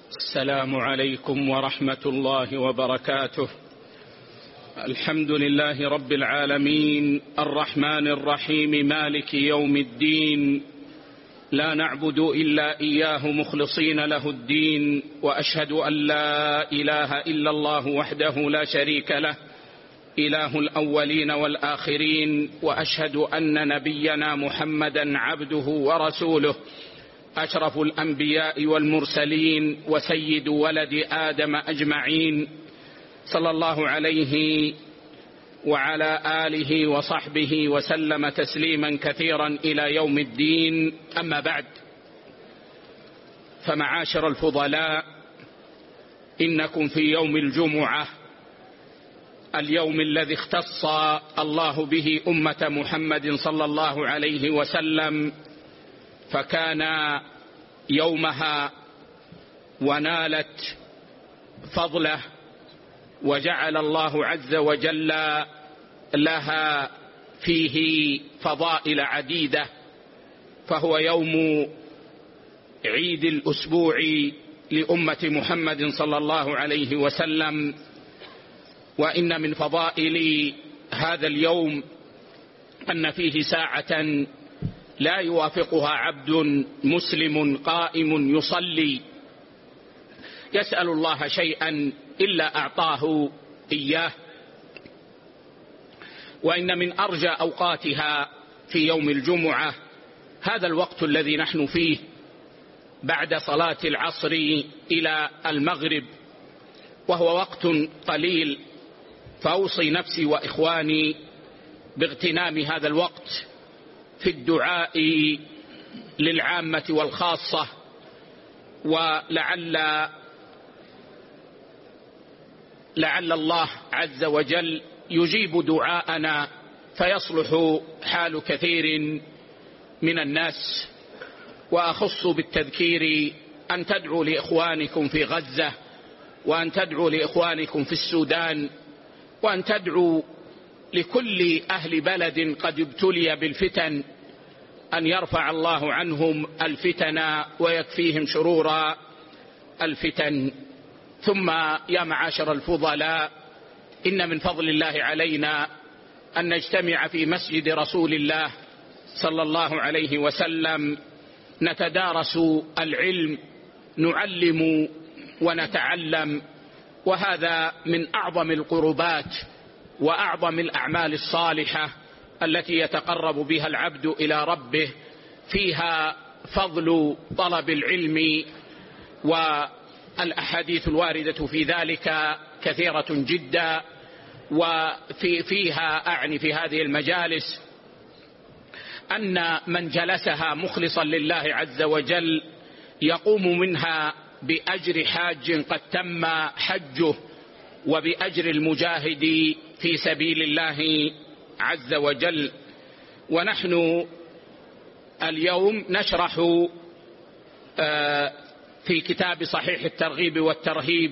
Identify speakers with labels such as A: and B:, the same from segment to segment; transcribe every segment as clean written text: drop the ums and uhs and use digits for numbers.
A: السلام عليكم ورحمة الله وبركاته. الحمد لله رب العالمين الرحمن الرحيم مالك يوم الدين، لا نعبد إلا إياه مخلصين له الدين، وأشهد أن لا إله إلا الله وحده لا شريك له إله الأولين والآخرين، وأشهد أن نبينا محمدا عبده ورسوله أشرف الأنبياء والمرسلين وسيد ولد آدم أجمعين، صلى الله عليه وعلى آله وصحبه وسلم تسليما كثيرا إلى يوم الدين. أما بعد، فمعاشر الفضلاء، إنكم في يوم الجمعة، اليوم الذي اختص الله به أمة محمد صلى الله عليه وسلم، فكان يومها ونالت فضله، وجعل الله عز وجل لها فيه فضائل عديدة، فهو يوم عيد الأسبوع لأمة محمد صلى الله عليه وسلم. وإن من فضائل هذا اليوم أن فيه ساعة لا يوافقها عبد مسلم قائم يصلي يسأل الله شيئا إلا أعطاه إياه. وإن من أرجى أوقاتها في يوم الجمعة هذا الوقت الذي نحن فيه بعد صلاة العصر إلى المغرب، وهو وقت قليل، فأوصي نفسي وإخواني باغتنام هذا الوقت في الدعاء للعامة والخاصة، ولعل الله عز وجل يجيب دعاءنا فيصلح حال كثير من الناس. وأخص بالتذكير أن تدعوا لإخوانكم في غزة، وأن تدعوا لإخوانكم في السودان، وأن تدعوا لكل أهل بلد قد ابتلي بالفتن أن يرفع الله عنهم الفتن ويكفيهم شرور الفتن. ثم يا معاشر الفضلاء، إن من فضل الله علينا أن نجتمع في مسجد رسول الله صلى الله عليه وسلم، نتدارس العلم، نعلم ونتعلم، وهذا من أعظم القربات وأعظم الأعمال الصالحة التي يتقرب بها العبد إلى ربه. فيها فضل طلب العلم، والأحاديث الواردة في ذلك كثيرة جدا. وفيها أعني في هذه المجالس أن من جلسها مخلصا لله عز وجل يقوم منها بأجر حاج قد تم حجه، وبأجر المجاهد في سبيل الله عز وجل. ونحن اليوم نشرح في كتاب صحيح الترغيب والترهيب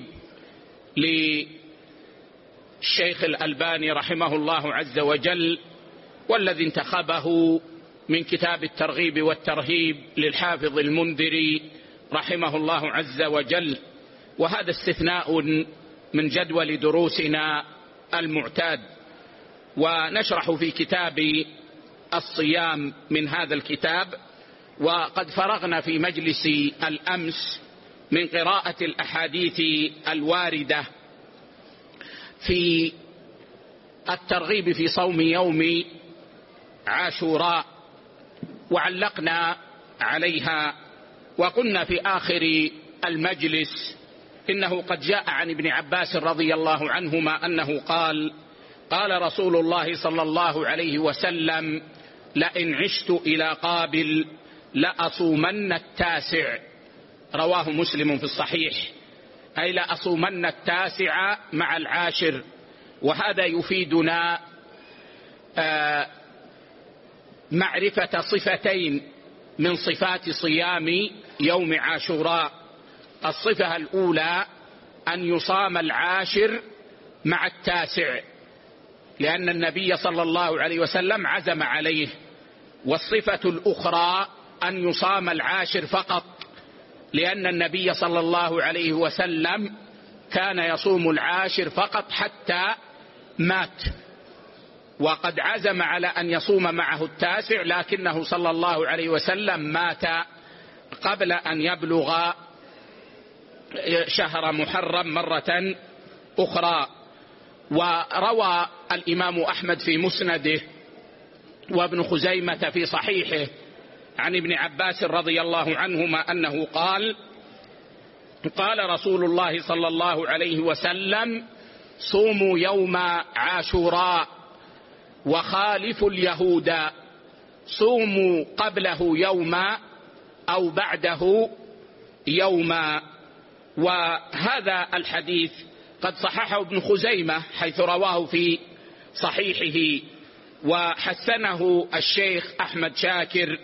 A: للشيخ الألباني رحمه الله عز وجل، والذي انتخبه من كتاب الترغيب والترهيب للحافظ المنذري رحمه الله عز وجل. وهذا استثناء من جدول دروسنا المعتاد. ونشرح في كتاب الصيام من هذا الكتاب، وقد فرغنا في مجلس الأمس من قراءة الأحاديث الواردة في الترغيب في صوم يوم عاشوراء، وعلقنا عليها. وقلنا في آخر المجلس إنه قد جاء عن ابن عباس رضي الله عنهما أنه قال: قال رسول الله صلى الله عليه وسلم: لئن عشت إلى قابل لأصومن التاسع. رواه مسلم في الصحيح، أي لأصومن التاسع مع العاشر. وهذا يفيدنا معرفة صفتين من صفات صيام يوم عاشوراء. الصفة الأولى أن يصام العاشر مع التاسع، لأن النبي صلى الله عليه وسلم عزم عليه. والصفة الأخرى أن يصام العاشر فقط، لأن النبي صلى الله عليه وسلم كان يصوم العاشر فقط حتى مات، وقد عزم على أن يصوم معه التاسع، لكنه صلى الله عليه وسلم مات قبل أن يبلغ شهر محرم مرة أخرى. وروى الإمام أحمد في مسنده وابن خزيمة في صحيحه عن ابن عباس رضي الله عنهما أنه قال: قال رسول الله صلى الله عليه وسلم: صوموا يوم عاشوراء وخالفوا اليهود، صوموا قبله يوما أو بعده يوما. وهذا الحديث قد صححه ابن خزيمة حيث رواه في صحيحه، وحسنه الشيخ أحمد شاكر،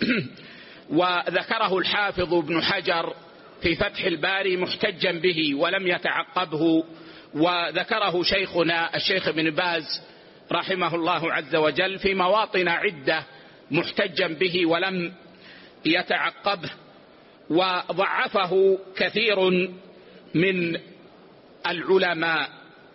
A: وذكره الحافظ ابن حجر في فتح الباري محتجا به ولم يتعقبه، وذكره شيخنا الشيخ ابن باز رحمه الله عز وجل في مواطن عدة محتجا به ولم يتعقبه، وضعفه كثير من العلماء.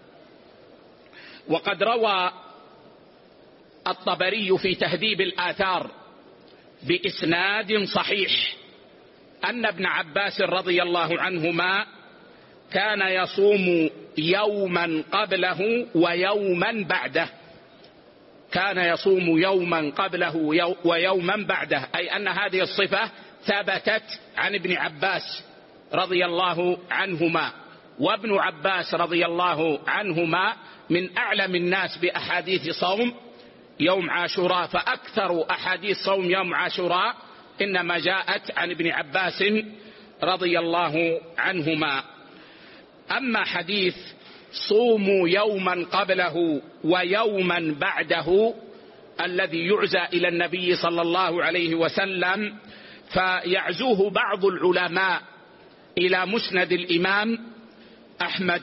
A: وقد روى الطبري في تهذيب الآثار بإسناد صحيح أن ابن عباس رضي الله عنهما كان يصوم يوما قبله ويوما بعده، كان يصوم يوما قبله ويوما بعده، أي أن هذه الصفة ثبتت عن ابن عباس رضي الله عنهما. وابن عباس رضي الله عنهما من أعلم الناس بأحاديث صوم يوم عاشوراء، فأكثر أحاديث صوم يوم عاشوراء إنما جاءت عن ابن عباس رضي الله عنهما. أما حديث صوموا يوما قبله ويوما بعده الذي يعزى إلى النبي صلى الله عليه وسلم، فيعزوه بعض العلماء إلى مسند الإمام أحمد،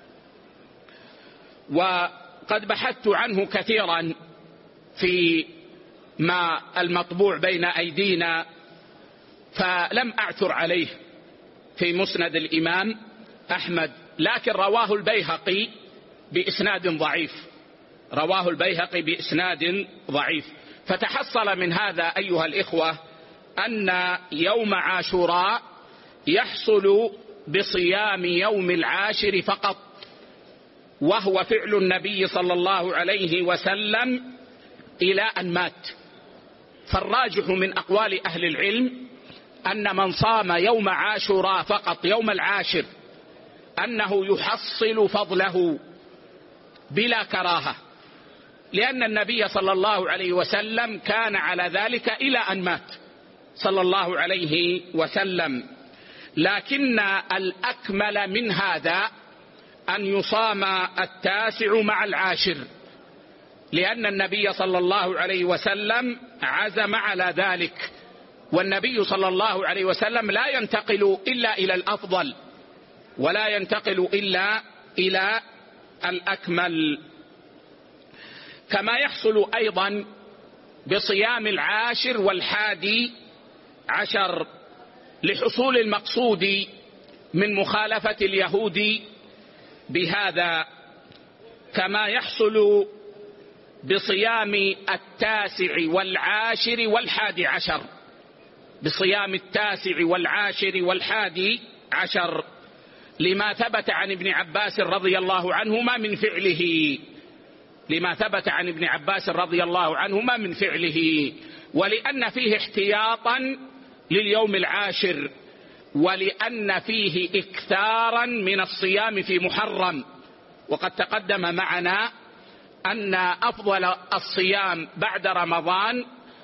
A: وقد بحثت عنه كثيرا في ما المطبوع بين أيدينا فلم أعثر عليه في مسند الإمام أحمد، لكن رواه البيهقي بإسناد ضعيف، رواه البيهقي بإسناد ضعيف. فتحصل من هذا أيها الإخوة أن يوم عاشوراء يحصل بصيام يوم العاشر فقط، وهو فعل النبي صلى الله عليه وسلم إلى أن مات. فالراجح من أقوال أهل العلم أن من صام يوم عاشوراء فقط يوم العاشر أنه يحصل فضله بلا كراهة، لأن النبي صلى الله عليه وسلم كان على ذلك إلى أن مات صلى الله عليه وسلم. لكن الأكمل من هذا أن يصام التاسع مع العاشر، لأن النبي صلى الله عليه وسلم عزم على ذلك، والنبي صلى الله عليه وسلم لا ينتقل إلا إلى الأفضل ولا ينتقل إلا إلى الأكمل. كما يحصل أيضا بصيام العاشر والحادي عشر لحصول المقصود من مخالفة اليهود بهذا، كما يحصل بصيام التاسع والعاشر والحادي عشر، بصيام التاسع والعاشر والحادي عشر، لما ثبت عن ابن عباس رضي الله عنهما من فعله، لما ثبت عن ابن عباس رضي الله عنهما من فعله، ولأن فيه احتياطا لليوم العاشر، ولأن فيه إكثارا من الصيام في محرم. وقد تقدم معنا أن أفضل الصيام بعد رمضان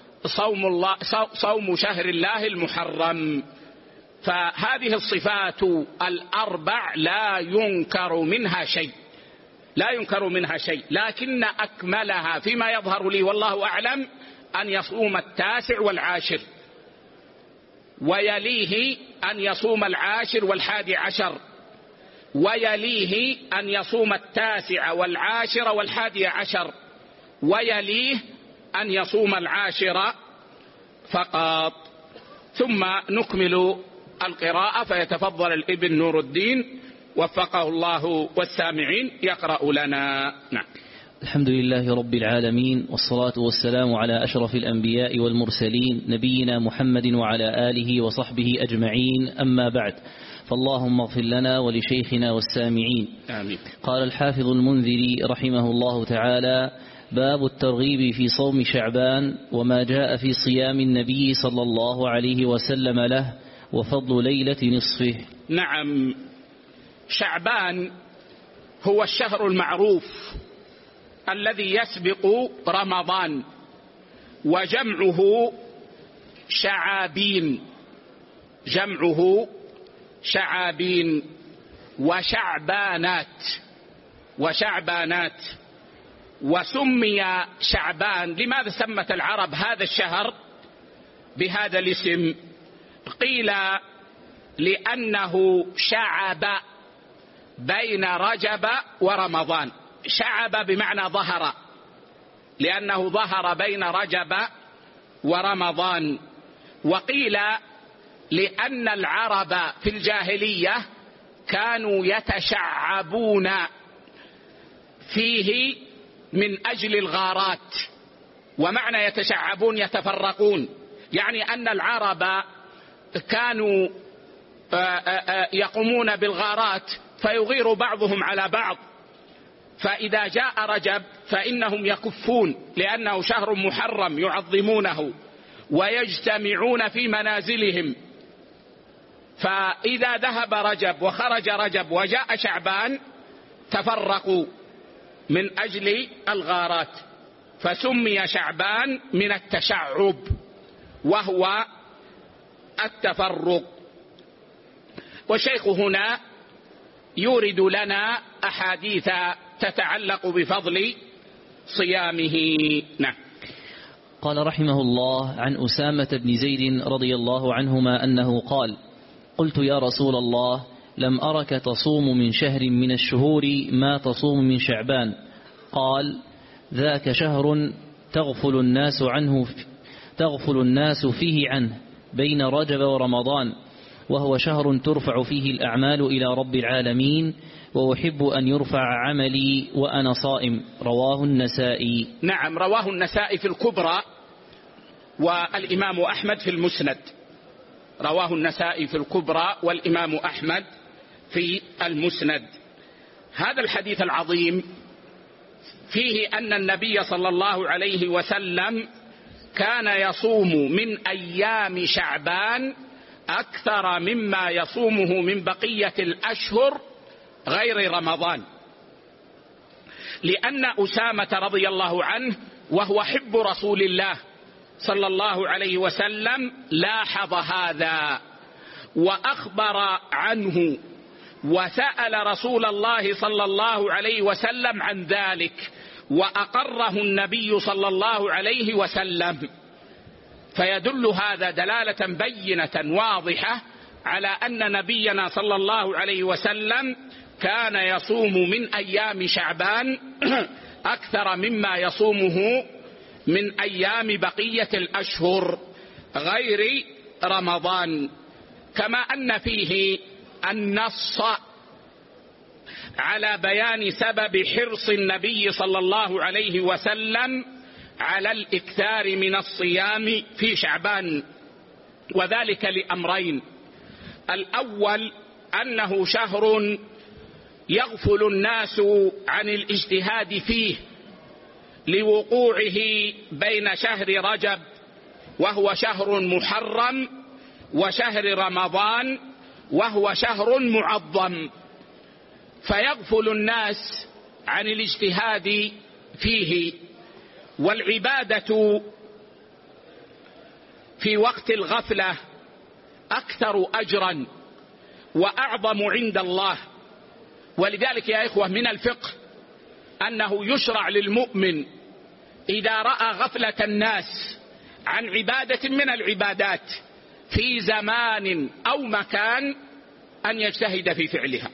A: صوم شهر الله المحرم. فهذه الصفات الأربع لا ينكر منها شيء، لا ينكر منها شيء، لكن أكملها فيما يظهر لي والله أعلم أن يصوم التاسع والعاشر، ويليه أن يصوم العاشر والحادي عشر، ويليه أن يصوم التاسع والعاشر والحادي عشر، ويليه أن يصوم العاشر فقط. ثم نكمل القراءة، فيتفضل الابن نور الدين وفقه الله والسامعين يقرأ لنا. نعم.
B: الحمد لله رب العالمين، والصلاة والسلام على أشرف الأنبياء والمرسلين نبينا محمد وعلى آله وصحبه أجمعين، أما بعد، فاللهم اغفر لنا ولشيخنا والسامعين.
A: آمين.
B: قال الحافظ المنذري رحمه الله تعالى: باب الترغيب في صوم شعبان وما جاء في صيام النبي صلى الله عليه وسلم له وفضل ليلة نصفه.
A: نعم، شعبان هو الشهر المعروف الذي يسبق رمضان، وجمعه شعابين، جمعه شعابين وشعبانات. وسمي شعبان، لماذا سمت العرب هذا الشهر بهذا الاسم؟ قيل لأنه شعب بين رجب ورمضان. شعب بمعنى ظهر، لأنه ظهر بين رجب ورمضان. وقيل لأن العرب في الجاهلية كانوا يتشعبون فيه من أجل الغارات. ومعنى يتشعبون يتفرقون، يعني أن العرب كانوا يقومون بالغارات فيغير بعضهم على بعض، فإذا جاء رجب فإنهم يكفون، لأنه شهر محرم يعظمونه ويجتمعون في منازلهم. فإذا ذهب رجب وخرج رجب وجاء شعبان تفرقوا من أجل الغارات، فسمي شعبان من التشعب وهو التفرق. والشيخ هنا يورد لنا أحاديث تتعلق بفضل صيامه. نعم.
B: قال رحمه الله: عن أسامة بن زيد رضي الله عنهما أنه قال: قلت يا رسول الله، لم أرك تصوم من شهر من الشهور ما تصوم من شعبان. قال: ذاك شهر تغفل الناس فيه عنه بين رجب ورمضان، وهو شهر ترفع فيه الأعمال إلى رب العالمين، وأحب أن يرفع عملي وأنا صائم. رواه النسائي.
A: نعم، رواه النسائي في الكبرى، والإمام أحمد في المسند. رواه النسائي في الكبرى والإمام أحمد في المسند. هذا الحديث العظيم فيه أن النبي صلى الله عليه وسلم كان يصوم من أيام شعبان أكثر مما يصومه من بقية الأشهر غير رمضان، لأن أسامة رضي الله عنه وهو حب رسول الله صلى الله عليه وسلم لاحظ هذا وأخبر عنه، وسأل رسول الله صلى الله عليه وسلم عن ذلك، وأقره النبي صلى الله عليه وسلم. فيدل هذا دلالة بينة واضحة على أن نبينا صلى الله عليه وسلم كان يصوم من أيام شعبان أكثر مما يصومه من أيام بقية الأشهر غير رمضان. كما أن فيه النص على بيان سبب حرص النبي صلى الله عليه وسلم على الإكثار من الصيام في شعبان، وذلك لأمرين: الأول أنه شهر يغفل الناس عن الاجتهاد فيه لوقوعه بين شهر رجب وهو شهر محرم وشهر رمضان وهو شهر معظم، فيغفل الناس عن الاجتهاد فيه. والعبادة في وقت الغفلة أكثر أجرا وأعظم عند الله. ولذلك يا إخوة من الفقه أنه يشرع للمؤمن إذا رأى غفلة الناس عن عبادة من العبادات في زمان أو مكان أن يجتهد في فعلها.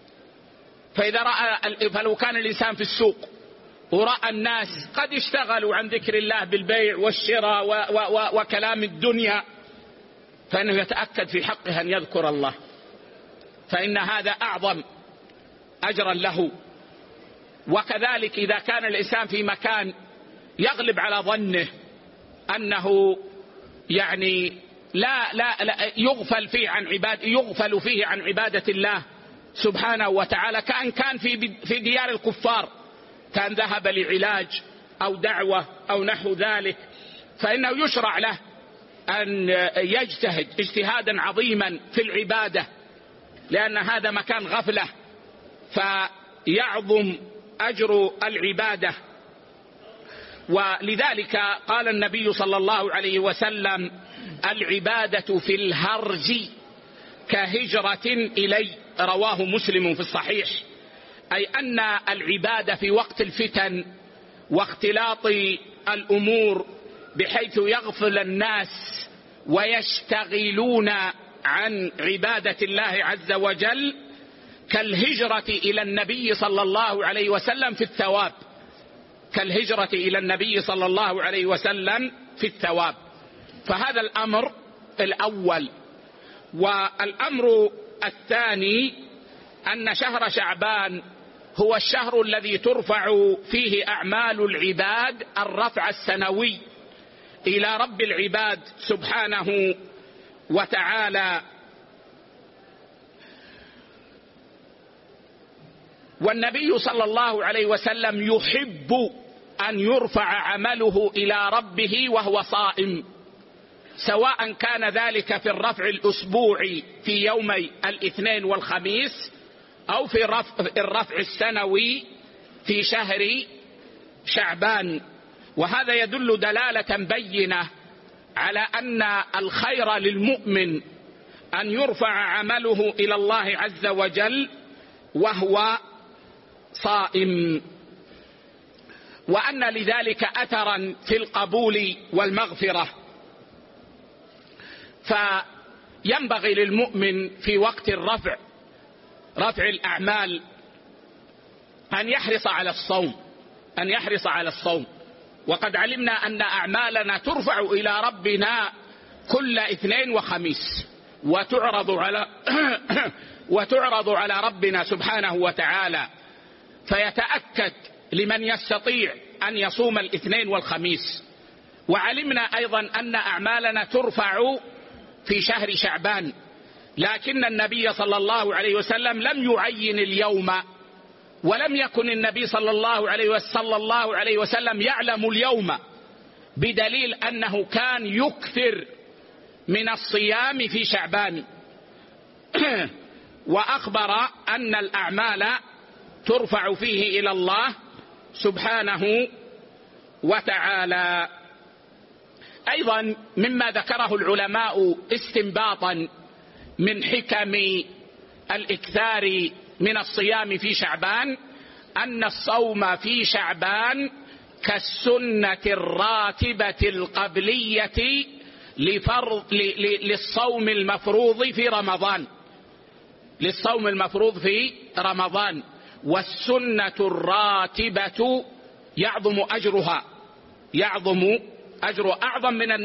A: فلو كان الإنسان في السوق ورأى الناس قد اشتغلوا عن ذكر الله بالبيع والشراء وكلام الدنيا، فإنه يتأكد في حقه أن يذكر الله، فإن هذا أعظم أجرا له. وكذلك إذا كان الإنسان في مكان يغلب على ظنه أنه يعني لا يغفل فيه عن عبادة الله سبحانه وتعالى، كأن كان في ديار الكفار، كان ذهب لعلاج أو دعوة أو نحو ذلك، فإنه يشرع له أن يجتهد اجتهادا عظيما في العبادة، لأن هذا مكان غفلة فيعظم أجر العبادة. ولذلك قال النبي صلى الله عليه وسلم: العبادة في الهرج كهجرة إلي، رواه مسلم في الصحيح. أي أن العبادة في وقت الفتن واختلاط الأمور بحيث يغفل الناس ويشتغلون عن عبادة الله عز وجل كالهجرة إلى النبي صلى الله عليه وسلم في الثواب، كالهجرة إلى النبي صلى الله عليه وسلم في الثواب. فهذا الأمر الأول. والأمر الثاني أن شهر شعبان هو الشهر الذي ترفع فيه أعمال العباد الرفع السنوي إلى رب العباد سبحانه وتعالى. والنبي صلى الله عليه وسلم يحب أن يرفع عمله إلى ربه وهو صائم، سواء كان ذلك في الرفع الأسبوعي في يومي الاثنين والخميس، أو في الرفع السنوي في شهر شعبان. وهذا يدل دلالة بينة على أن الخير للمؤمن أن يرفع عمله إلى الله عز وجل وهو صائم، وأن لذلك أثرا في القبول والمغفرة. فينبغي للمؤمن في وقت رفع الأعمال أن يحرص على الصوم، وقد علمنا أن أعمالنا ترفع إلى ربنا كل اثنين وخميس وتعرض على ربنا سبحانه وتعالى، فيتأكد لمن يستطيع أن يصوم الاثنين والخميس. وعلمنا أيضا أن أعمالنا ترفع في شهر شعبان، لكن النبي صلى الله عليه وسلم لم يعين اليوم، ولم يكن النبي صلى الله عليه وسلم يعلم اليوم، بدليل أنه كان يكثر من الصيام في شعبان وأخبر أن الأعمال ترفع فيه إلى الله سبحانه وتعالى. أيضا مما ذكره العلماء استنباطا من حكم الإكثار من الصيام في شعبان أن الصوم في شعبان كالسنة الراتبة القبلية للصوم المفروض في رمضان، والسنة الراتبة يعظم أجرها أعظم من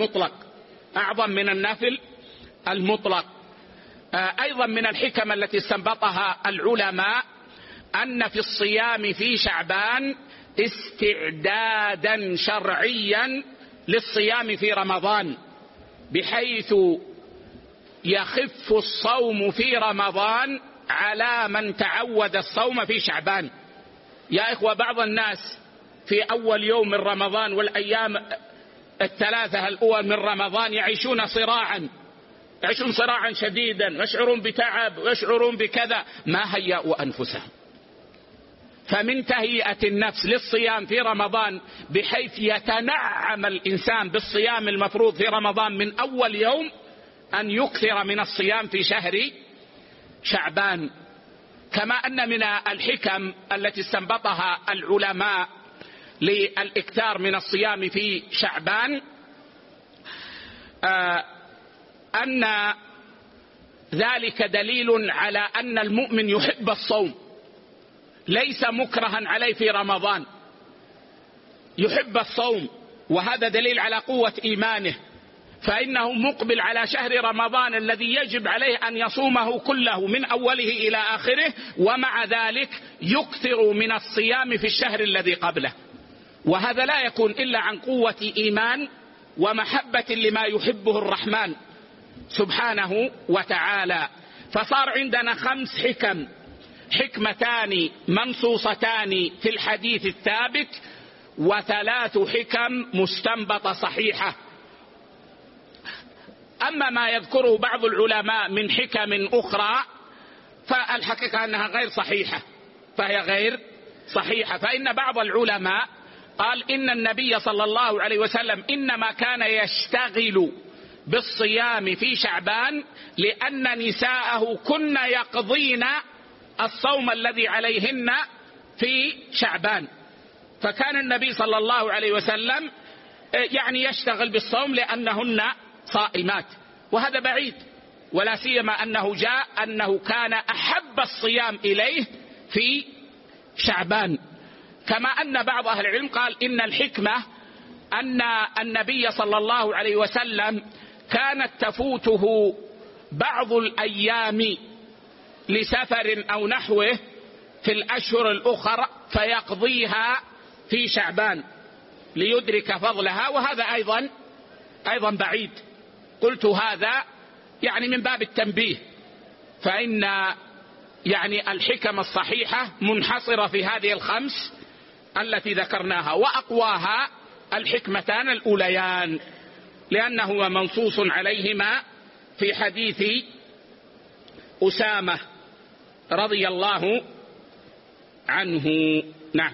A: النفل المطلق. أيضا من الحكم التي استنبطها العلماء أن في الصيام في شعبان استعدادا شرعيا للصيام في رمضان، بحيث يخف الصوم في رمضان على من تعود الصوم في شعبان. يا إخوة، بعض الناس في أول يوم من رمضان والأيام الثلاثة الأول من رمضان يعيشون صراعا شديدا، ويشعرون بتعب ويشعرون بكذا، ما هيأوا أنفسهم. فمن تهيئة النفس للصيام في رمضان بحيث يتنعم الإنسان بالصيام المفروض في رمضان من أول يوم أن يكثر من الصيام في شهر شعبان. كما أن من الحكم التي استنبطها العلماء للإكثار من الصيام في شعبان أن ذلك دليل على أن المؤمن يحب الصوم، ليس مكرها عليه في رمضان، يحب الصوم، وهذا دليل على قوة إيمانه فإنه مقبل على شهر رمضان الذي يجب عليه أن يصومه كله من أوله إلى آخره، ومع ذلك يكثر من الصيام في الشهر الذي قبله. وهذا لا يكون إلا عن قوة إيمان ومحبة لما يحبه الرحمن سبحانه وتعالى. فصار عندنا 5 حكم، حكمتان منصوصتان في الحديث الثابت، و3 حكم مستنبطة صحيحة. أما ما يذكره بعض العلماء من حكم أخرى فالحقيقة أنها غير صحيحة، فهي غير صحيحة. فإن بعض العلماء قال إن النبي صلى الله عليه وسلم إنما كان يشتغل بالصيام في شعبان لأن نساءه كن يقضين الصوم الذي عليهن في شعبان، فكان النبي صلى الله عليه وسلم يعني يشتغل بالصوم لأنهن صائمات، وهذا بعيد، ولا سيما أنه جاء أنه كان أحب الصيام إليه في شعبان. كما أن بعض أهل العلم قال إن الحكمة أن النبي صلى الله عليه وسلم كانت تفوته بعض الأيام لسفر أو نحوه في الأشهر الأخرى فيقضيها في شعبان ليدرك فضلها، وهذا أيضا بعيد. قلت هذا يعني من باب التنبيه، فإن يعني الحكم الصحيحة منحصرة في هذه ال5 التي ذكرناها، وأقواها الحكمتان الأوليان لأنه منصوص عليهما في حديث أسامة رضي الله عنه. نعم.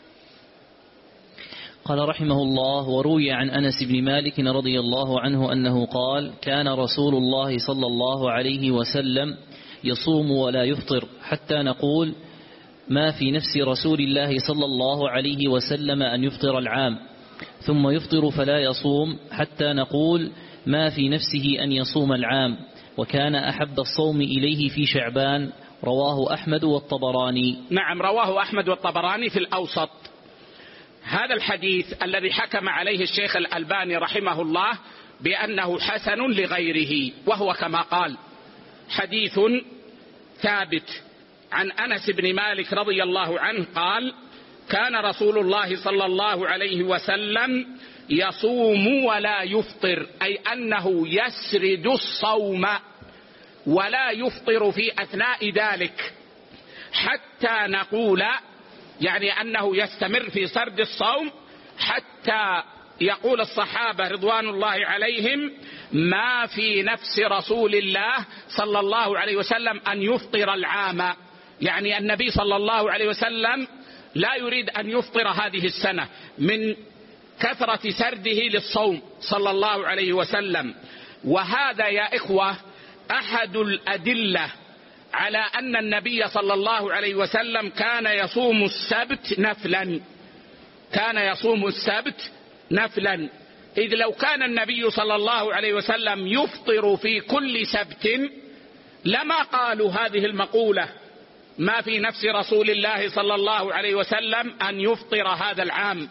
B: قال رحمه الله: وروي عن أنس بن مالك رضي الله عنه أنه قال: كان رسول الله صلى الله عليه وسلم يصوم ولا يفطر حتى نقول ما في نفس رسول الله صلى الله عليه وسلم أن يفطر العام، ثم يفطر فلا يصوم حتى نقول ما في نفسه أن يصوم العام، وكان أحب الصوم إليه في شعبان. رواه أحمد والطبراني.
A: نعم، رواه أحمد والطبراني في الأوسط. هذا الحديث الذي حكم عليه الشيخ الألباني رحمه الله بأنه حسن لغيره، وهو كما قال حديث ثابت عن أنس بن مالك رضي الله عنه قال: كان رسول الله صلى الله عليه وسلم يصوم ولا يفطر، أي أنه يسرد الصوم ولا يفطر في أثناء ذلك، حتى نقول يعني أنه يستمر في سرد الصوم حتى يقول الصحابة رضوان الله عليهم: ما في نفس رسول الله صلى الله عليه وسلم أن يفطر العام، يعني النبي صلى الله عليه وسلم لا يريد أن يفطر هذه السنة من كثرة سرده للصوم صلى الله عليه وسلم. وهذا يا إخوة أحد الأدلة على أن النبي صلى الله عليه وسلم كان يصوم السبت نفلا، كان يصوم السبت نفلا، إذ لو كان النبي صلى الله عليه وسلم يفطر في كل سبت لما قالوا هذه المقولة: ما في نفس رسول الله صلى الله عليه وسلم أن يفطر هذا العام.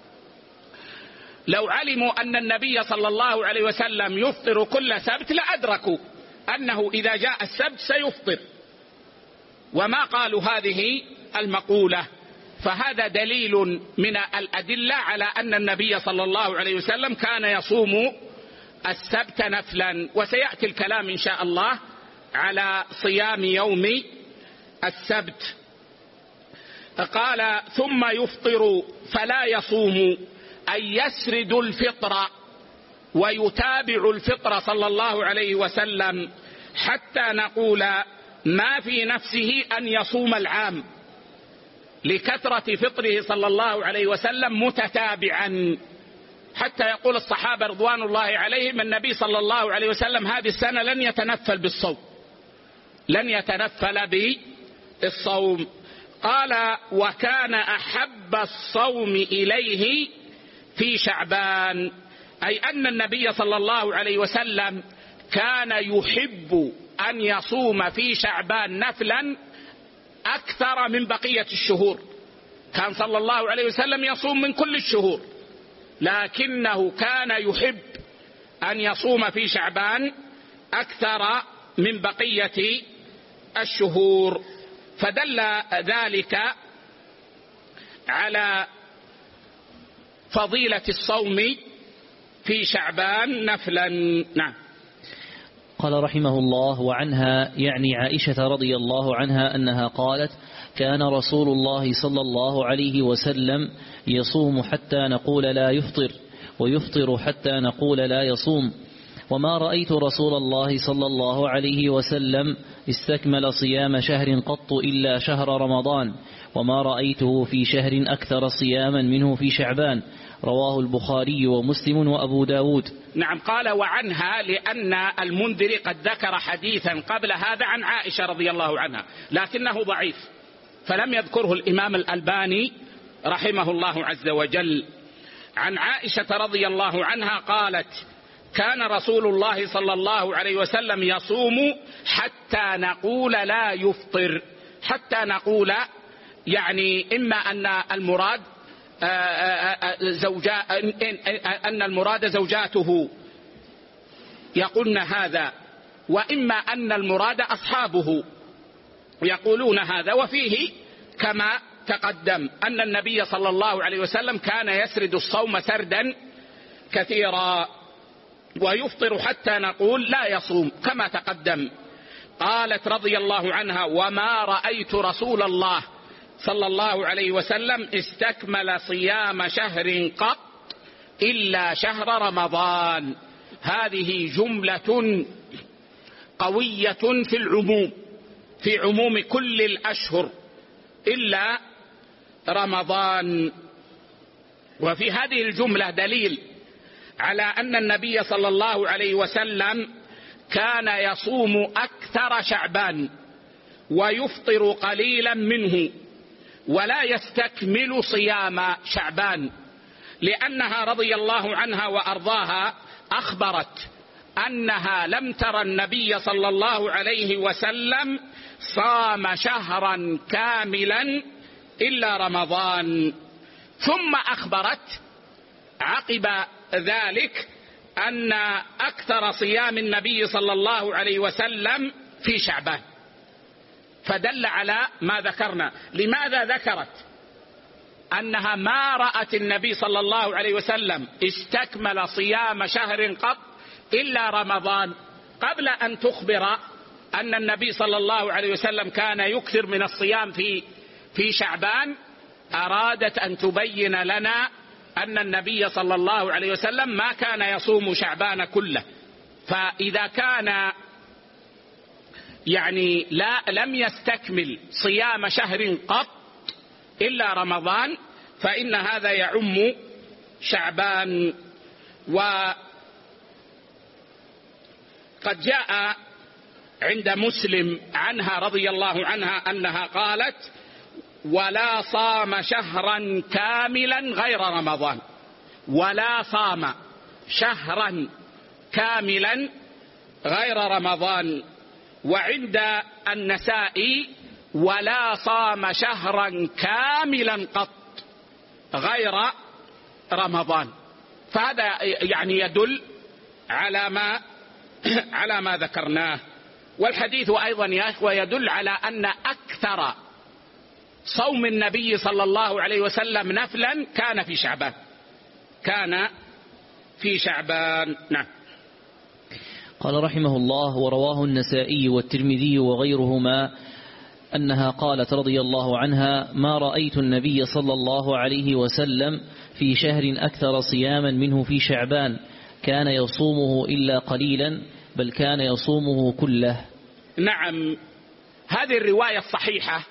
A: لو علموا أن النبي صلى الله عليه وسلم يفطر كل سبت لأدركوا أنه إذا جاء السبت سيفطر، وما قالوا هذه المقولة. فهذا دليل من الأدلة على أن النبي صلى الله عليه وسلم كان يصوم السبت نفلا. وسيأتي الكلام إن شاء الله على صيام يوم السبت. قال: ثم يفطر فلا يصوم، أي يسرد الفطر ويتابع الفطر صلى الله عليه وسلم حتى نقول ما في نفسه أن يصوم العام، لكثرة فطره صلى الله عليه وسلم متتابعا، حتى يقول الصحابة رضوان الله عليهم: النبي صلى الله عليه وسلم هذه السنة لن يتنفل بالصوم، لن يتنفل بالصوم. قال: وكان أحب الصوم إليه في شعبان، أي أن النبي صلى الله عليه وسلم كان يحب أن يصوم في شعبان نفلا أكثر من بقية الشهور. كان صلى الله عليه وسلم يصوم من كل الشهور، لكنه كان يحب أن يصوم في شعبان أكثر من بقية الشهور، فدل ذلك على فضيلة الصوم في شعبان نفلا. نعم.
B: قال رحمه الله: وعنها يعني عائشة رضي الله عنها أنها قالت: كان رسول الله صلى الله عليه وسلم يصوم حتى نقول لا يفطر، ويفطر حتى نقول لا يصوم، وما رأيت رسول الله صلى الله عليه وسلم استكمل صيام شهر قط إلا شهر رمضان، وما رأيته في شهر أكثر صياما منه في شعبان. رواه البخاري ومسلم وأبو داود.
A: نعم. قال وعنها لأن المنذر قد ذكر حديثا قبل هذا عن عائشة رضي الله عنها لكنه ضعيف، فلم يذكره الإمام الألباني رحمه الله عز وجل. عن عائشة رضي الله عنها قالت: كان رسول الله صلى الله عليه وسلم يصوم حتى نقول لا يفطر. حتى نقول يعني إما أن المراد زوجاته يقولن هذا، وإما أن المراد أصحابه يقولون هذا. وفيه كما تقدم أن النبي صلى الله عليه وسلم كان يسرد الصوم سردا كثيرا، ويفطر حتى نقول لا يصوم كما تقدم. قالت رضي الله عنها: وما رأيت رسول الله صلى الله عليه وسلم استكمل صيام شهر قط إلا شهر رمضان. هذه جملة قوية في العموم، في عموم كل الأشهر إلا رمضان. وفي هذه الجملة دليل على أن النبي صلى الله عليه وسلم كان يصوم أكثر شعبان ويفطر قليلا منه ولا يستكمل صيام شعبان، لأنها رضي الله عنها وأرضاها أخبرت أنها لم ترى النبي صلى الله عليه وسلم صام شهرا كاملا إلا رمضان. ثم أخبرت عقب ذلك أن أكثر صيام النبي صلى الله عليه وسلم في شعبان، فدل على ما ذكرنا. لماذا ذكرت أنها ما رأت النبي صلى الله عليه وسلم استكمل صيام شهر قط إلا رمضان قبل أن تخبر أن النبي صلى الله عليه وسلم كان يكثر من الصيام في شعبان؟ أرادت أن تبين لنا أن النبي صلى الله عليه وسلم ما كان يصوم شعبان كله، فإذا كان يعني لم يستكمل صيام شهر قط إلا رمضان فإن هذا يعم شعبان. وقد جاء عند مسلم عنها رضي الله عنها أنها قالت: ولا صام شهرا كاملا غير رمضان. ولا صام شهرا كاملا غير رمضان. وعند النسائي: ولا صام شهرا كاملا قط غير رمضان. فهذا يعني يدل على ما ذكرناه. والحديث أيضا يا إخوة يدل على أن أكثر صوم النبي صلى الله عليه وسلم نفلا كان في شعبان. نعم.
B: قال رحمه الله: ورواه النسائي والترمذي وغيرهما أنها قالت رضي الله عنها: ما رأيت النبي صلى الله عليه وسلم في شهر أكثر صياما منه في شعبان، كان يصومه إلا قليلا بل كان يصومه كله.
A: نعم. هذه الرواية الصحيحة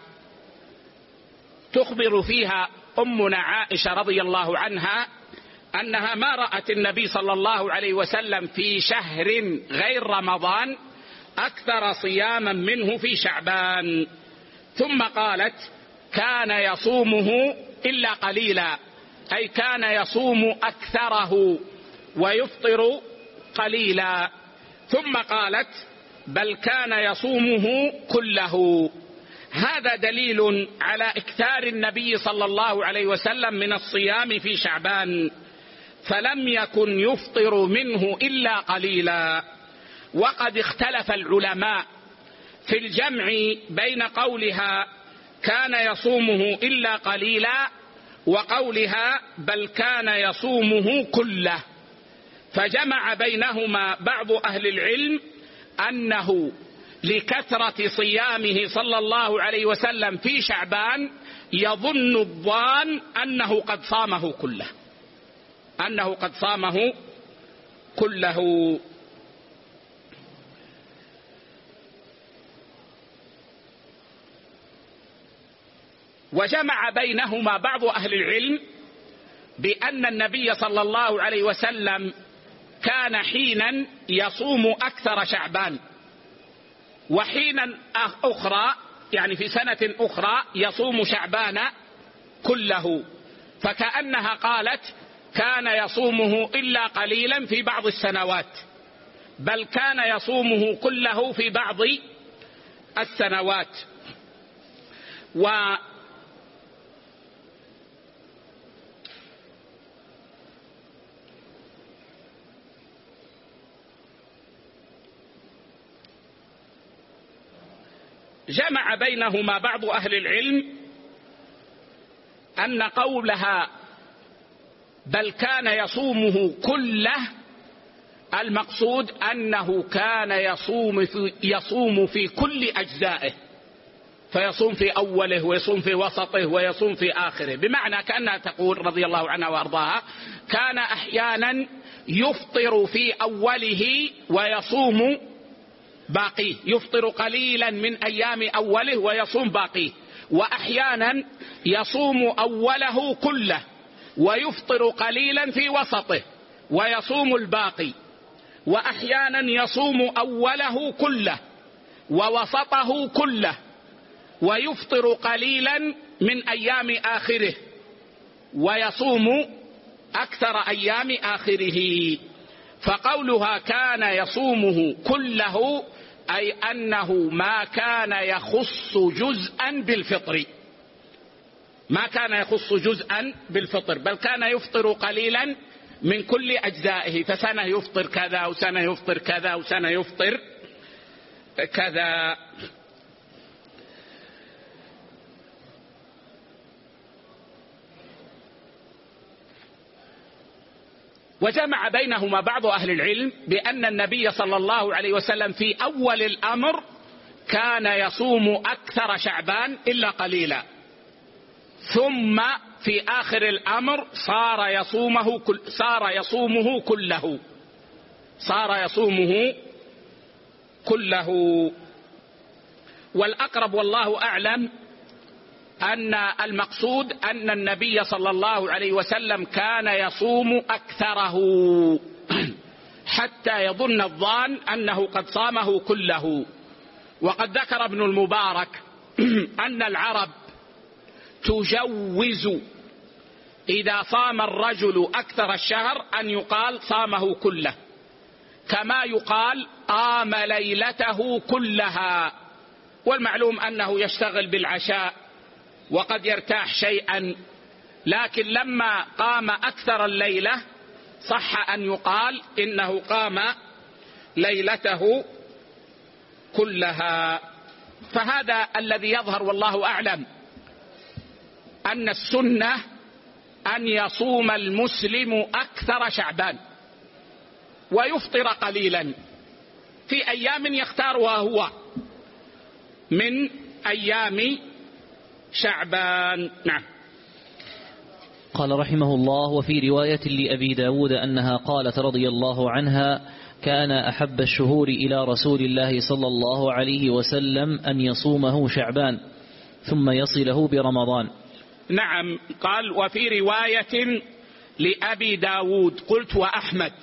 A: تخبر فيها أمنا عائشة رضي الله عنها أنها ما رأت النبي صلى الله عليه وسلم في شهر غير رمضان أكثر صياما منه في شعبان. ثم قالت: كان يصومه إلا قليلا، أي كان يصوم أكثره ويفطر قليلا. ثم قالت: بل كان يصومه كله. هذا دليل على إكثار النبي صلى الله عليه وسلم من الصيام في شعبان. فلم يكن يفطر منه إلا قليلا. وقد اختلف العلماء في الجمع بين قولها كان يصومه إلا قليلا وقولها بل كان يصومه كله، فجمع بينهما بعض أهل العلم أنه لكثرة صيامه صلى الله عليه وسلم في شعبان يظن الظان أنه قد صامه كله، أنه قد صامه كله. وجمع بينهما بعض أهل العلم بأن النبي صلى الله عليه وسلم كان حينا يصوم أكثر شعبان، وحينا أخرى يعني في سنة أخرى يصوم شعبان كله، فكأنها قالت كان يصومه إلا قليلا في بعض السنوات، بل كان يصومه كله في بعض السنوات. جمع بينهما بعض أهل العلم أن قولها بل كان يصومه كله المقصود أنه كان يصوم في كل أجزائه، فيصوم في أوله ويصوم في وسطه ويصوم في آخره، بمعنى كأنها تقول رضي الله عنها وأرضاها كان أحيانا يفطر في أوله ويصوم باقيه، يفطر قليلا من أيام أوله ويصوم باقيه، وأحيانا يصوم أوله كله ويفطر قليلا في وسطه ويصوم الباقي، وأحيانا يصوم أوله كله ووسطه كله ويفطر قليلا من أيام آخره ويصوم أكثر أيام آخره. فقولها كان يصومه كله أي أنه ما كان يخص جزءا بالفطر، ما كان يخص جزءا بالفطر، بل كان يفطر قليلا من كل أجزائه، فسنة يفطر كذا وسنة يفطر كذا وسنة يفطر كذا. وجمع بينهما بعض أهل العلم بأن النبي صلى الله عليه وسلم في أول الأمر كان يصوم أكثر شعبان إلا قليلا، ثم في آخر الأمر صار يصومه كله. والأقرب والله أعلم أن المقصود أن النبي صلى الله عليه وسلم كان يصوم أكثره حتى يظن الظان أنه قد صامه كله. وقد ذكر ابن المبارك أن العرب تجوز إذا صام الرجل أكثر الشهر أن يقال صامه كله، كما يقال قام ليلته كلها، والمعلوم أنه يشتغل بالعشاء وقد يرتاح شيئا، لكن لما قام أكثر الليلة صح أن يقال إنه قام ليلته كلها. فهذا الذي يظهر والله أعلم، أن السنة أن يصوم المسلم أكثر شعبان ويفطر قليلا في أيام يختارها هو من أيام شعبان. نعم.
B: قال رحمه الله: وفي رواية لأبي داود أنها قالت رضي الله عنها: كان أحب الشهور إلى رسول الله صلى الله عليه وسلم أن يصومه شعبان ثم يصله برمضان.
A: نعم. قال: وفي رواية لأبي داود قلت وأحمد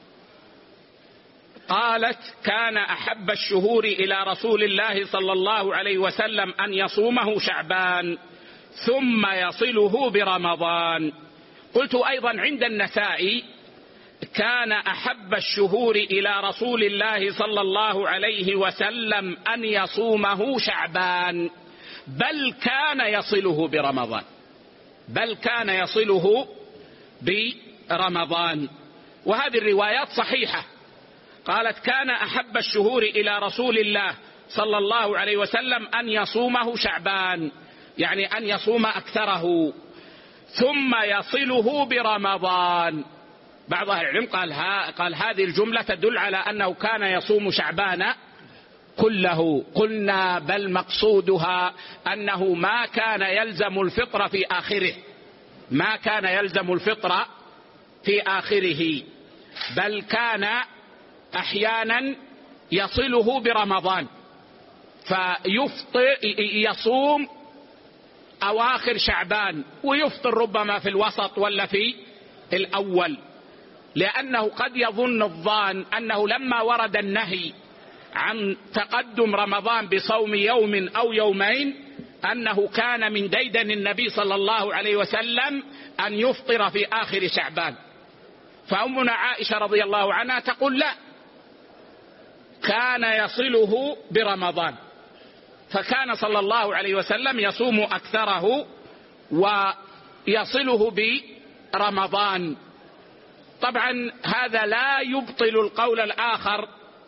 A: قالت: كان أحب الشهور إلى رسول الله صلى الله عليه وسلم أن يصومه شعبان ثم يصله برمضان. قلت أيضا عند النسائي: كان أحب الشهور إلى رسول الله صلى الله عليه وسلم أن يصومه شعبان بل كان يصله برمضان، بل كان يصله رمضان. وهذه الروايات صحيحة. قالت كان أحب الشهور إلى رسول الله صلى الله عليه وسلم أن يصومه شعبان، يعني أن يصوم أكثره ثم يصله برمضان. بعض أهل العلم قال هذه الجملة تدل على أنه كان يصوم شعبان كله. قلنا بل مقصودها أنه ما كان يلزم الفطر في آخره، ما كان يلزم الفطر في آخره، بل كان أحيانا يصله برمضان يصوم أواخر شعبان ويفطر ربما في الوسط ولا في الأول، لأنه قد يظن الظان أنه لما ورد النهي عن تقدم رمضان بصوم يوم أو يومين أنه كان من ديدن النبي صلى الله عليه وسلم أن يفطر في آخر شعبان. فأمنا عائشة رضي الله عنها تقول لا، كان يصله برمضان، فكان صلى الله عليه وسلم يصوم أكثره ويصله برمضان. طبعا هذا لا يبطل القول الآخر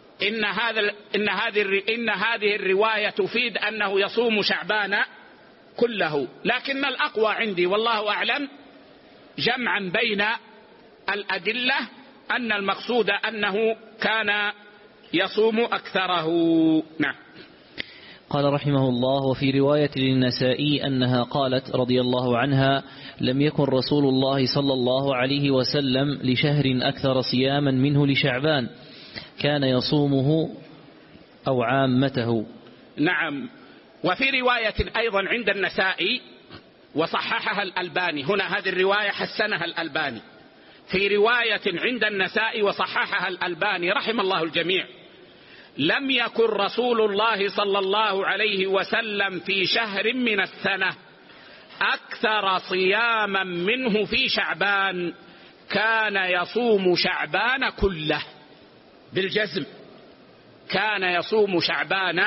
A: إن هذه الرواية تفيد أنه يصوم شعبان كله، لكن الأقوى عندي والله أعلم جمعا بين الأدلة أن المقصود أنه كان يصوم أكثره. نعم.
B: قال رحمه الله: وفي رواية للنسائي أنها قالت رضي الله عنها: لم يكن رسول الله صلى الله عليه وسلم لشهر أكثر صياما منه لشعبان، كان يصومه أو عامته.
A: نعم. وفي رواية أيضا عند النسائي وصححها الألباني، هنا هذه الرواية حسنها الألباني، في رواية عند النسائي وصححها الألباني رحم الله الجميع: لم يكن رسول الله صلى الله عليه وسلم في شهر من السنة أكثر صياما منه في شعبان، كان يصوم شعبان كله. بالجزم كان يصوم شعبان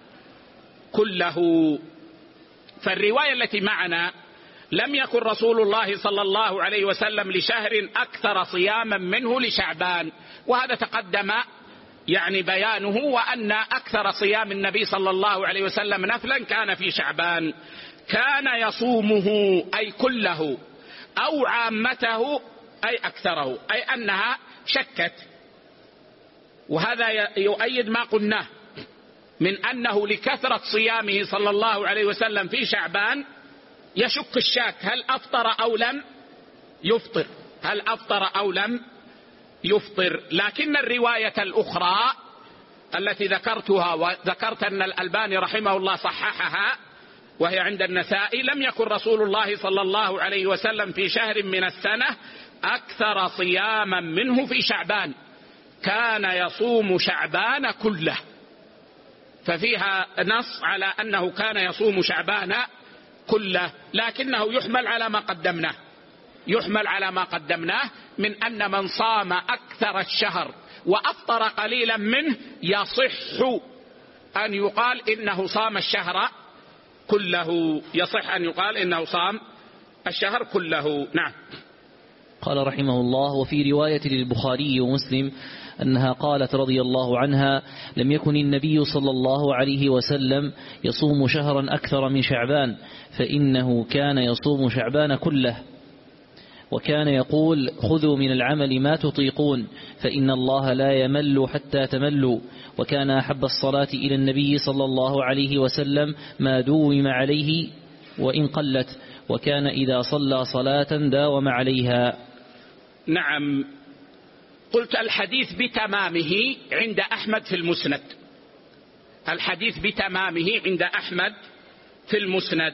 A: كله. فالرواية التي معنا لم يكن رسول الله صلى الله عليه وسلم لشهر أكثر صياما منه لشعبان، وهذا تقدم يعني بيانه، وأن أكثر صيام النبي صلى الله عليه وسلم نفلا كان في شعبان. كان يصومه أي كله أو عامته أي أكثره، أي أنها شكت. وهذا يؤيد ما قلناه من أنه لكثرة صيامه صلى الله عليه وسلم في شعبان يشك الشاك هل أفطر أو لم يفطر، هل أفطر أو لم يفطر. لكن الرواية الأخرى التي ذكرتها وذكرت أن الألباني رحمه الله صححها وهي عند النسائي: لم يكن رسول الله صلى الله عليه وسلم في شهر من السنة أكثر صياما منه في شعبان، كان يصوم شعبان كله. ففيها نص على أنه كان يصوم شعبان كله، لكنه يحمل على ما قدمناه، يحمل على ما قدمناه من أن من صام أكثر الشهر وأفطر قليلا منه يصح أن يقال إنه صام الشهر كله، يصح أن يقال إنه صام الشهر كله. نعم.
B: قال رحمه الله: وفي رواية للبخاري ومسلم أنها قالت رضي الله عنها: لم يكن النبي صلى الله عليه وسلم يصوم شهرا أكثر من شعبان، فإنه كان يصوم شعبان كله، وكان يقول: خذوا من العمل ما تطيقون، فإن الله لا يمل حتى تملوا. وكان أحب الصلاة إلى النبي صلى الله عليه وسلم ما دوم عليه وإن قلت، وكان إذا صلى صلاة داوم عليها.
A: نعم. قلت الحديث بتمامه عند أحمد في المسند، الحديث بتمامه عند أحمد في المسند،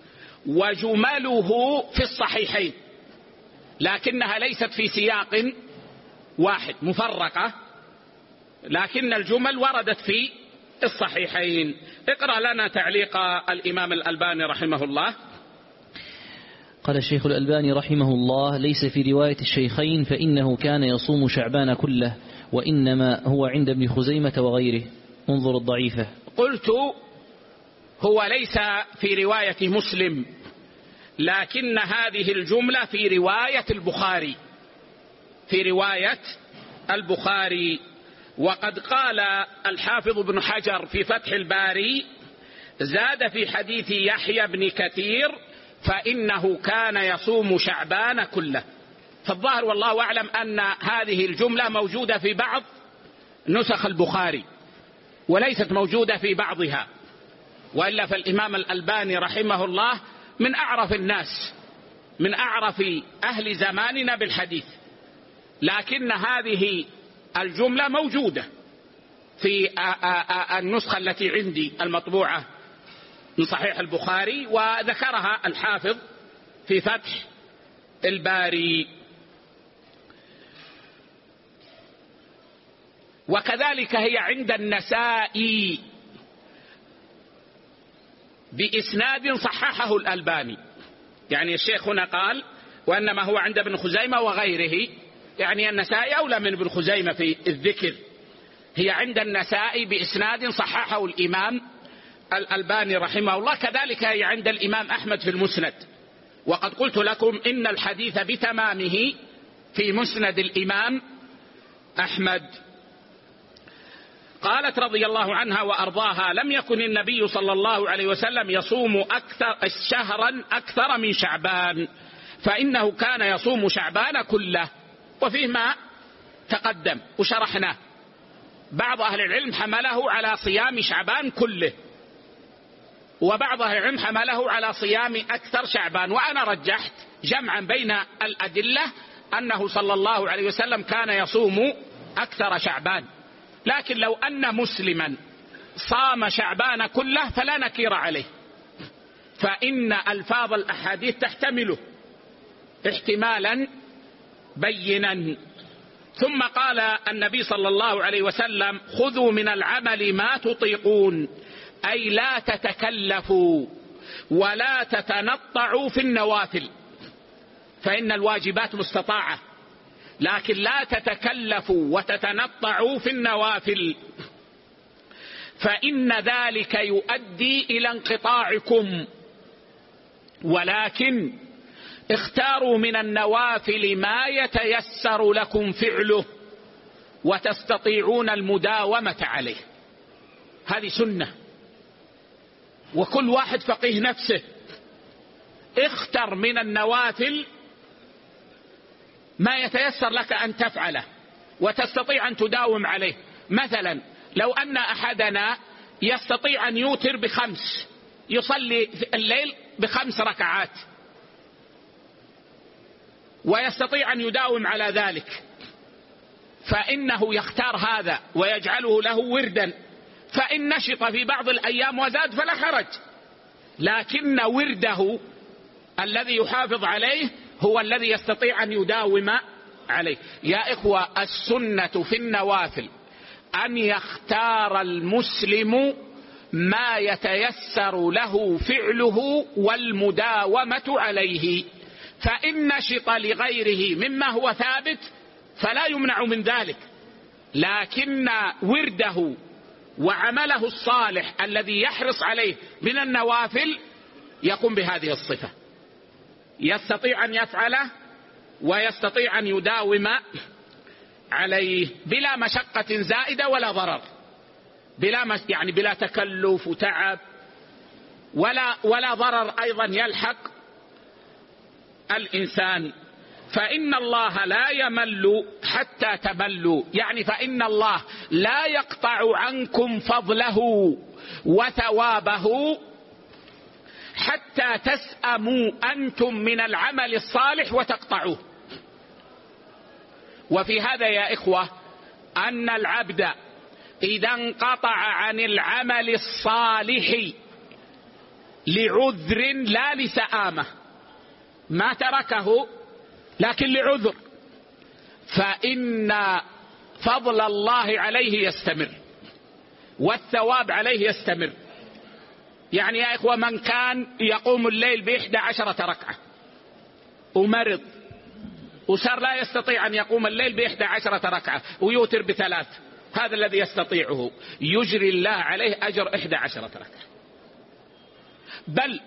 A: وجمله في الصحيحين، لكنها ليست في سياق واحد مفرقة، لكن الجمل وردت في الصحيحين. اقرأ لنا تعليق الإمام الألباني رحمه الله.
B: قال الشيخ الألباني رحمه الله: ليس في رواية الشيخين، فإنه كان يصوم شعبان كله، وإنما هو عند ابن خزيمة وغيره. انظر الضعيفة.
A: قلت هو ليس في رواية مسلم، لكن هذه الجملة في رواية البخاري، في رواية البخاري. وقد قال الحافظ ابن حجر في فتح الباري: زاد في حديث يحيى بن كثير فإنه كان يصوم شعبان كله. فالظاهر والله أعلم أن هذه الجملة موجودة في بعض نسخ البخاري وليست موجودة في بعضها، وإلا فالإمام الألباني رحمه الله من أعرف الناس، من أعرف أهل زماننا بالحديث، لكن هذه الجملة موجودة في النسخة التي عندي المطبوعة من صحيح البخاري، وذكرها الحافظ في فتح الباري. وكذلك هي عند النسائي بإسناد صححه الألباني. يعني الشيخ هنا قال: وإنما هو عند ابن خزيمة وغيره، يعني النسائي أولى من ابن خزيمة في الذكر. هي عند النسائي بإسناد صححه الإمام الألباني رحمه الله. كذلك هي عند الإمام أحمد في المسند، وقد قلت لكم إن الحديث بتمامه في مسند الإمام أحمد. قالت رضي الله عنها وأرضاها: لم يكن النبي صلى الله عليه وسلم يصوم شهرا أكثر من شعبان، فإنه كان يصوم شعبان كله. وفيه ما تقدم وشرحناه. بعض أهل العلم حمله على صيام شعبان كله، وبعض أهل العلم حمله على صيام أكثر شعبان، وأنا رجحت جمعا بين الأدلة أنه صلى الله عليه وسلم كان يصوم أكثر شعبان. لكن لو أن مسلما صام شعبان كله فلا نكير عليه، فإن ألفاظ الأحاديث تحتمله احتمالا بينا. ثم قال النبي صلى الله عليه وسلم: خذوا من العمل ما تطيقون، أي لا تتكلفوا ولا تتنطعوا في النوافل، فإن الواجبات مستطاعة، لكن لا تتكلفوا وتتنطعوا في النوافل، فإن ذلك يؤدي إلى انقطاعكم، ولكن اختاروا من النوافل ما يتيسر لكم فعله وتستطيعون المداومة عليه. هذه سنة، وكل واحد فقيه نفسه. اختر من النوافل ما يتيسر لك أن تفعله وتستطيع أن تداوم عليه. مثلا لو أن أحدنا يستطيع أن يوتر ب5، يصلي الليل ب5 ركعات، ويستطيع أن يداوم على ذلك، فإنه يختار هذا ويجعله له وردا، فإن نشط في بعض الأيام وزاد فلا حرج، لكن ورده الذي يحافظ عليه هو الذي يستطيع أن يداوم عليه. يا إخوة، السنة في النوافل أن يختار المسلم ما يتيسر له فعله والمداومة عليه، فإن نشط لغيره مما هو ثابت فلا يمنع من ذلك، لكن ورده وعمله الصالح الذي يحرص عليه من النوافل يقوم بهذه الصفة، يستطيع أن يفعله ويستطيع أن يداوم عليه بلا مشقة زائدة ولا ضرر، يعني بلا تكلف وتعب ولا ضرر أيضا يلحق الإنسان. فإن الله لا يمل حتى تملوا، يعني فإن الله لا يقطع عنكم فضله وثوابه حتى تسأموا أنتم من العمل الصالح وتقطعوه. وفي هذا يا إخوة أن العبد إذا انقطع عن العمل الصالح لعذر لا لسآمة، ما تركه لكن لعذر، فإن فضل الله عليه يستمر والثواب عليه يستمر. يعني يا إخوة، من كان يقوم الليل ب11 ركعة ومرض وصار لا يستطيع أن يقوم الليل ب11 ركعة ويوتر ب3، هذا الذي يستطيعه يجري الله عليه أجر 11 ركعة. بل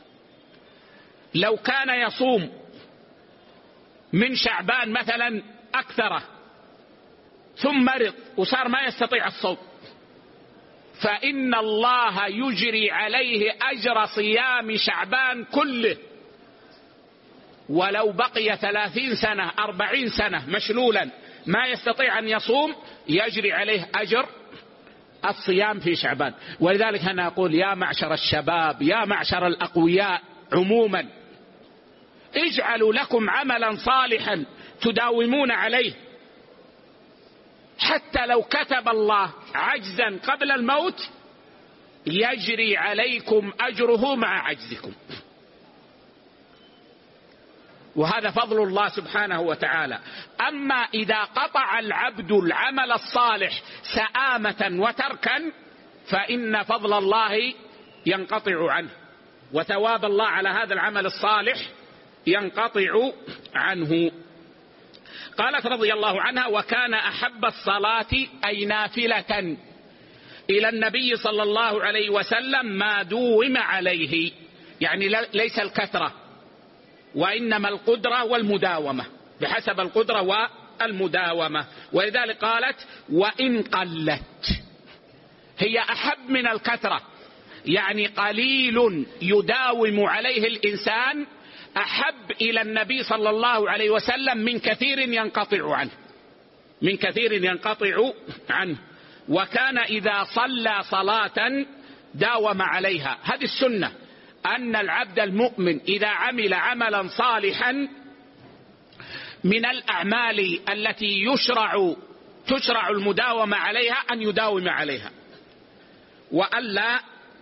A: لو كان يصوم من شعبان مثلا أكثره ثم مرض وصار ما يستطيع الصوم، فإن الله يجري عليه أجر صيام شعبان كله، ولو بقي 30 سنة 40 سنة مشلولا ما يستطيع أن يصوم يجري عليه أجر الصيام في شعبان. ولذلك أنا أقول يا معشر الشباب، يا معشر الأقوياء عموما، اجعلوا لكم عملا صالحا تداومون عليه، حتى لو كتب الله عجزا قبل الموت يجري عليكم أجره مع عجزكم. وهذا فضل الله سبحانه وتعالى. أما إذا قطع العبد العمل الصالح سآمة وتركا فإن فضل الله ينقطع عنه، وثواب الله على هذا العمل الصالح ينقطع عنه. قالت رضي الله عنها: وكان أحب الصلاة أي نافلة إلى النبي صلى الله عليه وسلم ما دوم عليه، يعني ليس الكثرة وإنما القدرة والمداومة، بحسب القدرة والمداومة. ولذلك قالت: وإن قلت، هي أحب من الكثرة، يعني قليل يداوم عليه الإنسان أحب إلى النبي صلى الله عليه وسلم من كثير ينقطع عنه، من كثير ينقطع عنه. وكان إذا صلى صلاة داوم عليها. هذه السنة، أن العبد المؤمن إذا عمل عملا صالحا من الأعمال التي تشرع المداومة عليها أن يداوم عليها وألا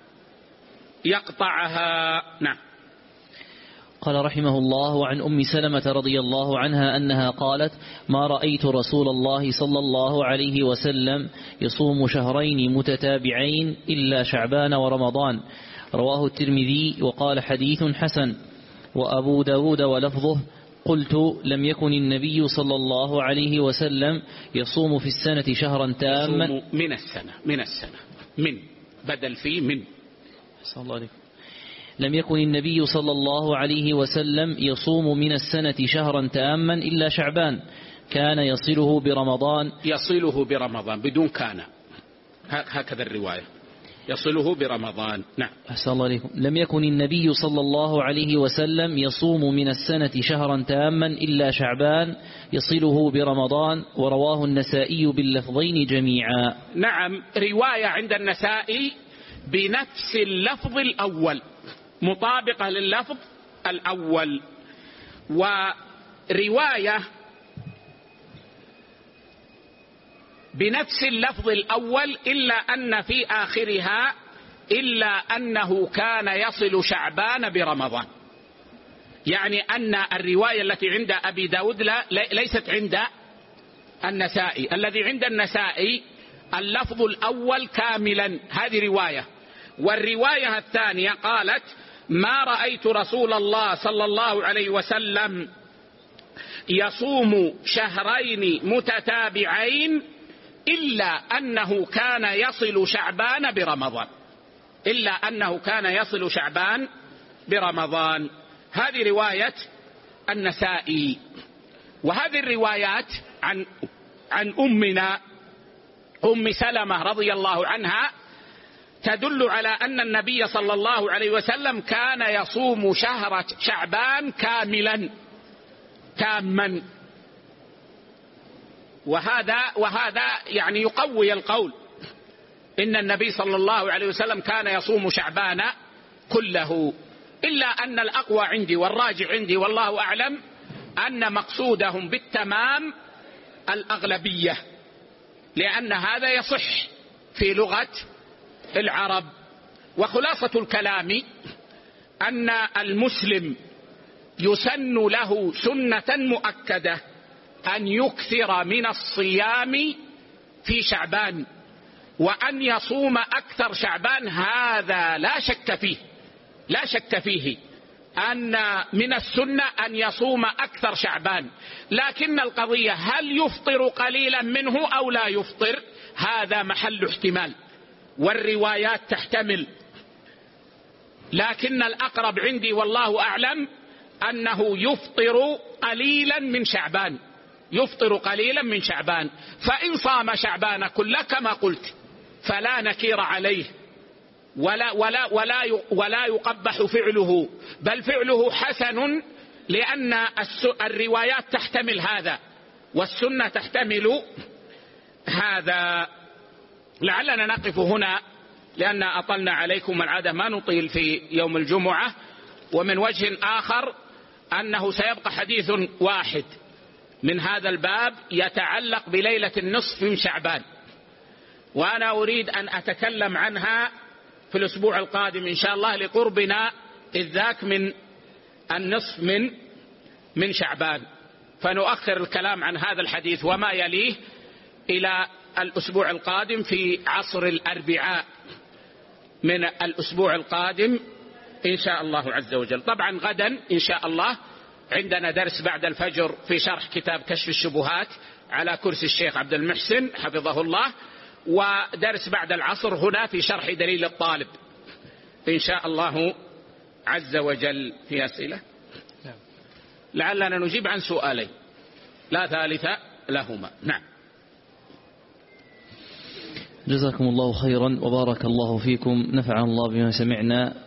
A: يقطعها. نعم.
B: قال رحمه الله: وعن أم سلمة رضي الله عنها أنها قالت: ما رأيت رسول الله صلى الله عليه وسلم يصوم شهرين متتابعين إلا شعبان ورمضان. رواه الترمذي وقال: حديث حسن. وأبو داود ولفظه: قلت: لم يكن النبي صلى الله عليه وسلم يصوم في السنة شهرا تاما.
A: من السنة من بدل فيه من.
B: صلى الله عليه. لم يكن النبي صلى الله عليه وسلم يصوم من السنة شهرا تاما إلا شعبان، كان يصله برمضان بدون كان، هكذا الرواية، يصله برمضان. نعم. أحسن الله عليكم. لم يكن النبي صلى الله عليه وسلم يصوم من السنة شهرا تاما إلا شعبان يصله برمضان. ورواه النسائي باللفظين جميعا.
A: نعم، رواية عند النسائي بنفس اللفظ الأول، مطابقة لللفظ الأول، ورواية بنفس اللفظ الأول إلا أن في آخرها إلا أنه كان يصل شعبان برمضان، يعني أن الرواية التي عند أبي داود ليست عند النسائي. الذي عند النسائي اللفظ الأول كاملا، هذه رواية. والرواية الثانية قالت: ما رأيت رسول الله صلى الله عليه وسلم يصوم شهرين متتابعين إلا أنه كان يصل شعبان برمضان. هذه رواية النسائي. وهذه الروايات عن أمنا أم سلمة رضي الله عنها تدل على أن النبي صلى الله عليه وسلم كان يصوم شهر شعبان تاما. وهذا يعني يقوي القول إن النبي صلى الله عليه وسلم كان يصوم شعبان كله. إلا أن الأقوى عندي والراجع عندي والله أعلم أن مقصودهم بالتمام الأغلبية، لأن هذا يصح في لغة العرب. وخلاصة الكلام أن المسلم يسن له سنة مؤكدة أن يكثر من الصيام في شعبان، وأن يصوم أكثر شعبان، هذا لا شك فيه أن من السنة أن يصوم أكثر شعبان. لكن القضية هل يفطر قليلا منه أو لا يفطر، هذا محل احتمال، والروايات تحتمل. لكن الأقرب عندي والله أعلم أنه يفطر قليلا من شعبان، يفطر قليلا من شعبان، فإن صام شعبان كله كما قلت فلا نكير عليه ولا يقبح فعله، بل فعله حسن، لأن الروايات تحتمل هذا والسنة تحتمل هذا. لعلنا نقف هنا لأن أطلنا عليكم، العادة ما نطيل في يوم الجمعة. ومن وجه آخر أنه سيبقى حديث واحد من هذا الباب يتعلق بليلة النصف من شعبان، وأنا أريد أن أتكلم عنها في الأسبوع القادم إن شاء الله لقربنا إذ ذاك من النصف من شعبان، فنؤخر الكلام عن هذا الحديث وما يليه إلى الأسبوع القادم في عصر الأربعاء من الأسبوع القادم إن شاء الله عز وجل. طبعا غدا إن شاء الله عندنا درس بعد الفجر في شرح كتاب كشف الشبهات على كرسي الشيخ عبد المحسن حفظه الله، ودرس بعد العصر هنا في شرح دليل الطالب إن شاء الله عز وجل. في أسئلة؟ لعلنا نجيب عن سؤالين لا ثالث لهما. نعم.
B: جزاكم الله خيرا وبارك الله فيكم، نفع الله بما سمعنا.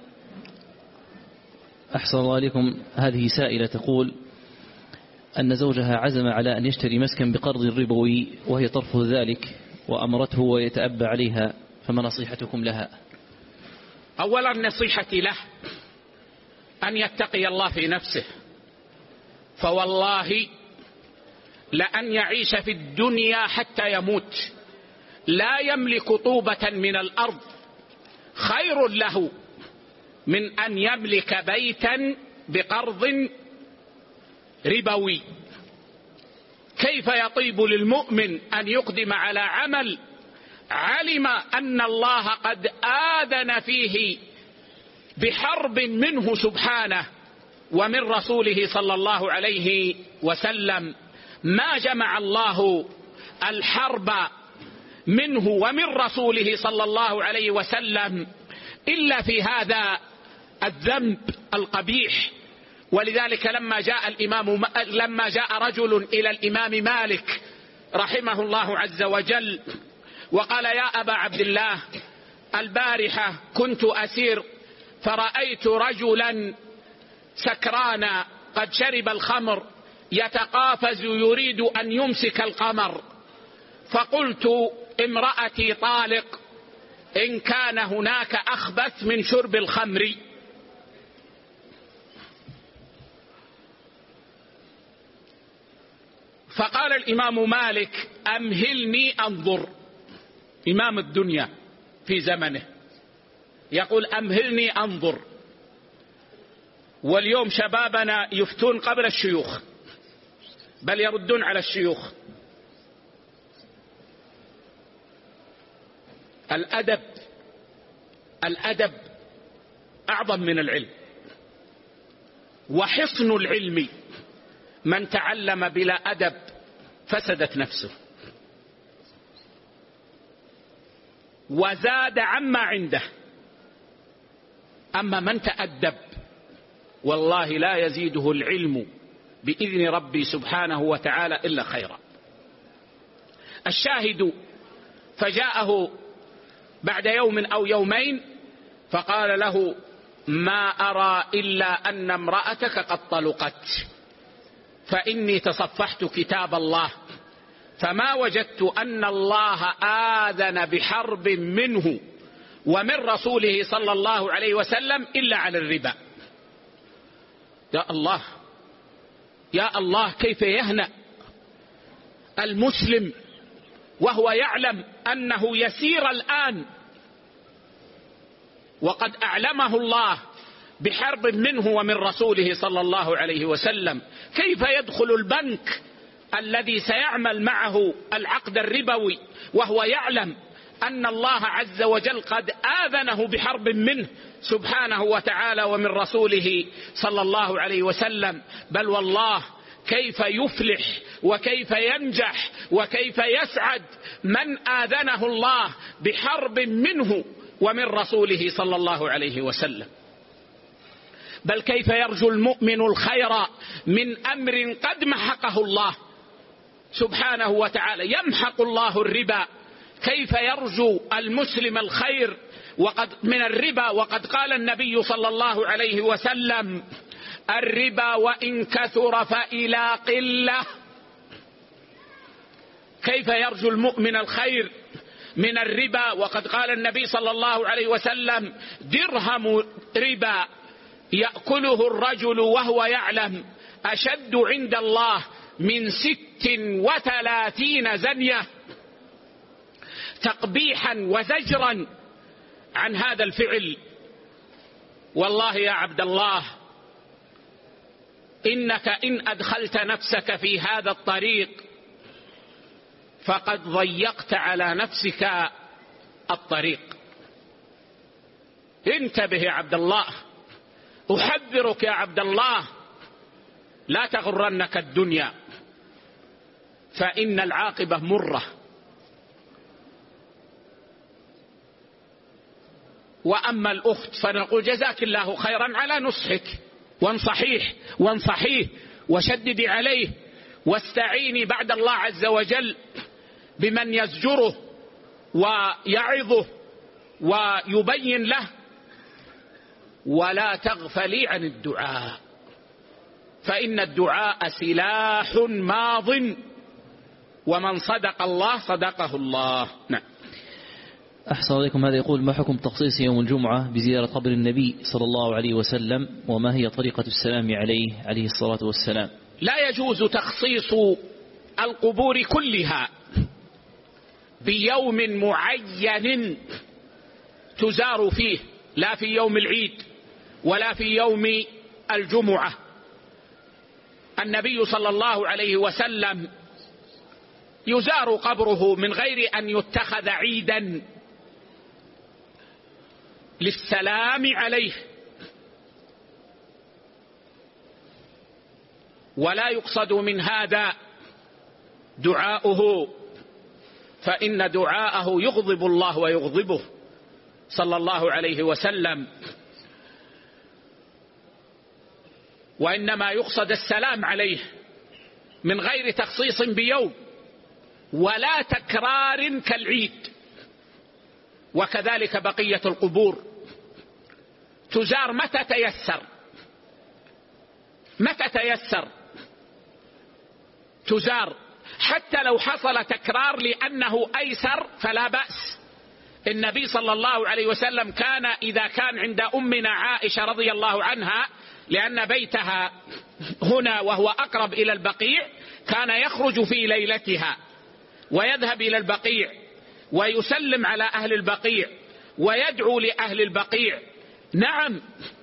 B: أحسن الله عليكم. هذه سائلة تقول أن زوجها عزم على أن يشتري مسكن بقرض ربوي وهي ترفض ذلك وأمرته ويتأبى عليها، فما نصيحتكم لها؟
A: أولا نصيحتي له أن يتقي الله في نفسه، فوالله لأن يعيش في الدنيا حتى يموت لا يملك طوبة من الأرض خير له من أن يملك بيتا بقرض ربوي. كيف يطيب للمؤمن أن يقدم على عمل علم أن الله قد آذن فيه بحرب منه سبحانه ومن رسوله صلى الله عليه وسلم؟ ما جمع الله الحرب منه ومن رسوله صلى الله عليه وسلم إلا في هذا الذنب القبيح. ولذلك لما جاء رجل إلى الإمام مالك رحمه الله عز وجل وقال: يا أبا عبد الله، البارحة كنت أسير فرأيت رجلا سكرانا قد شرب الخمر يتقافز يريد أن يمسك القمر، فقلت: امرأتي طالق إن كان هناك أخبث من شرب الخمر. فقال الإمام مالك: أمهلني أنظر. إمام الدنيا في زمنه يقول: أمهلني أنظر. واليوم شبابنا يفتون قبل الشيوخ، بل يردون على الشيوخ. الأدب أعظم من العلم، وحصن العلم من تعلم بلا أدب فسدت نفسه وزاد عما عنده. أما من تأدب والله لا يزيده العلم بإذن ربي سبحانه وتعالى إلا خيرا. الشاهد: فجاءه بعد يوم أو يومين فقال له: ما أرى إلا أن امرأتك قد طلقت، فإني تصفحت كتاب الله فما وجدت أن الله آذن بحرب منه ومن رسوله صلى الله عليه وسلم إلا على الربا. يا الله يا الله، كيف يهنأ المسلم وهو يعلم أنه يسير الآن وقد أعلمه الله بحرب منه ومن رسوله صلى الله عليه وسلم. كيف يدخل البنك الذي سيعمل معه العقد الربوي وهو يعلم أن الله عز وجل قد آذنه بحرب منه سبحانه وتعالى ومن رسوله صلى الله عليه وسلم؟ بل والله كيف يفلح وكيف ينجح وكيف يسعد من آذنه الله بحرب منه ومن رسوله صلى الله عليه وسلم. بل كيف يرجو المؤمن الخير من أمر قد محقه الله. سبحانه وتعالى يمحق الله الربا، كيف يرجو المسلم الخير من الربا وقد قال النبي صلى الله عليه وسلم: الربا وإن كثر فإلى قلة. كيف يرجو المؤمن الخير من الربا وقد قال النبي صلى الله عليه وسلم: درهم ربا يأكله الرجل وهو يعلم أشد عند الله من 36 زنية، تقبيحا وزجرا عن هذا الفعل. والله يا عبد الله إنك إن أدخلت نفسك في هذا الطريق فقد ضيقت على نفسك الطريق. انتبه يا عبد الله، أحذرك يا عبد الله، لا تغرنك الدنيا فإن العاقبة مرة. وأما الأخت فنقول جزاك الله خيرا على نصحك، وانصحيه وشددي عليه، واستعيني بعد الله عز وجل بمن يزجره ويعظه ويبين له، ولا تغفلي عن الدعاء، فإن الدعاء سلاح ماض، ومن صدق الله صدقه الله. نعم.
B: أحسن عليكم. هذا يقول: ما حكم تخصيص يوم الجمعة بزيارة قبر النبي صلى الله عليه وسلم، وما هي طريقة السلام عليه الصلاة والسلام؟
A: لا يجوز تخصيص القبور كلها بيوم معين تزار فيه، لا في يوم العيد ولا في يوم الجمعة. النبي صلى الله عليه وسلم يزار قبره من غير أن يتخذ عيدا للسلام عليه، ولا يقصد من هذا دعاؤه، فإن دعاءه يغضب الله ويغضبه صلى الله عليه وسلم، وإنما يقصد السلام عليه من غير تخصيص بيوم ولا تكرار كالعيد. وكذلك بقية القبور تزار متى تيسر تزار، حتى لو حصل تكرار لأنه أيسر فلا بأس. النبي صلى الله عليه وسلم كان إذا كان عند أمنا عائشة رضي الله عنها، لأن بيتها هنا وهو أقرب إلى البقيع، كان يخرج في ليلتها ويذهب إلى البقيع ويسلم على أهل البقيع ويدعو لأهل البقيع. نعم،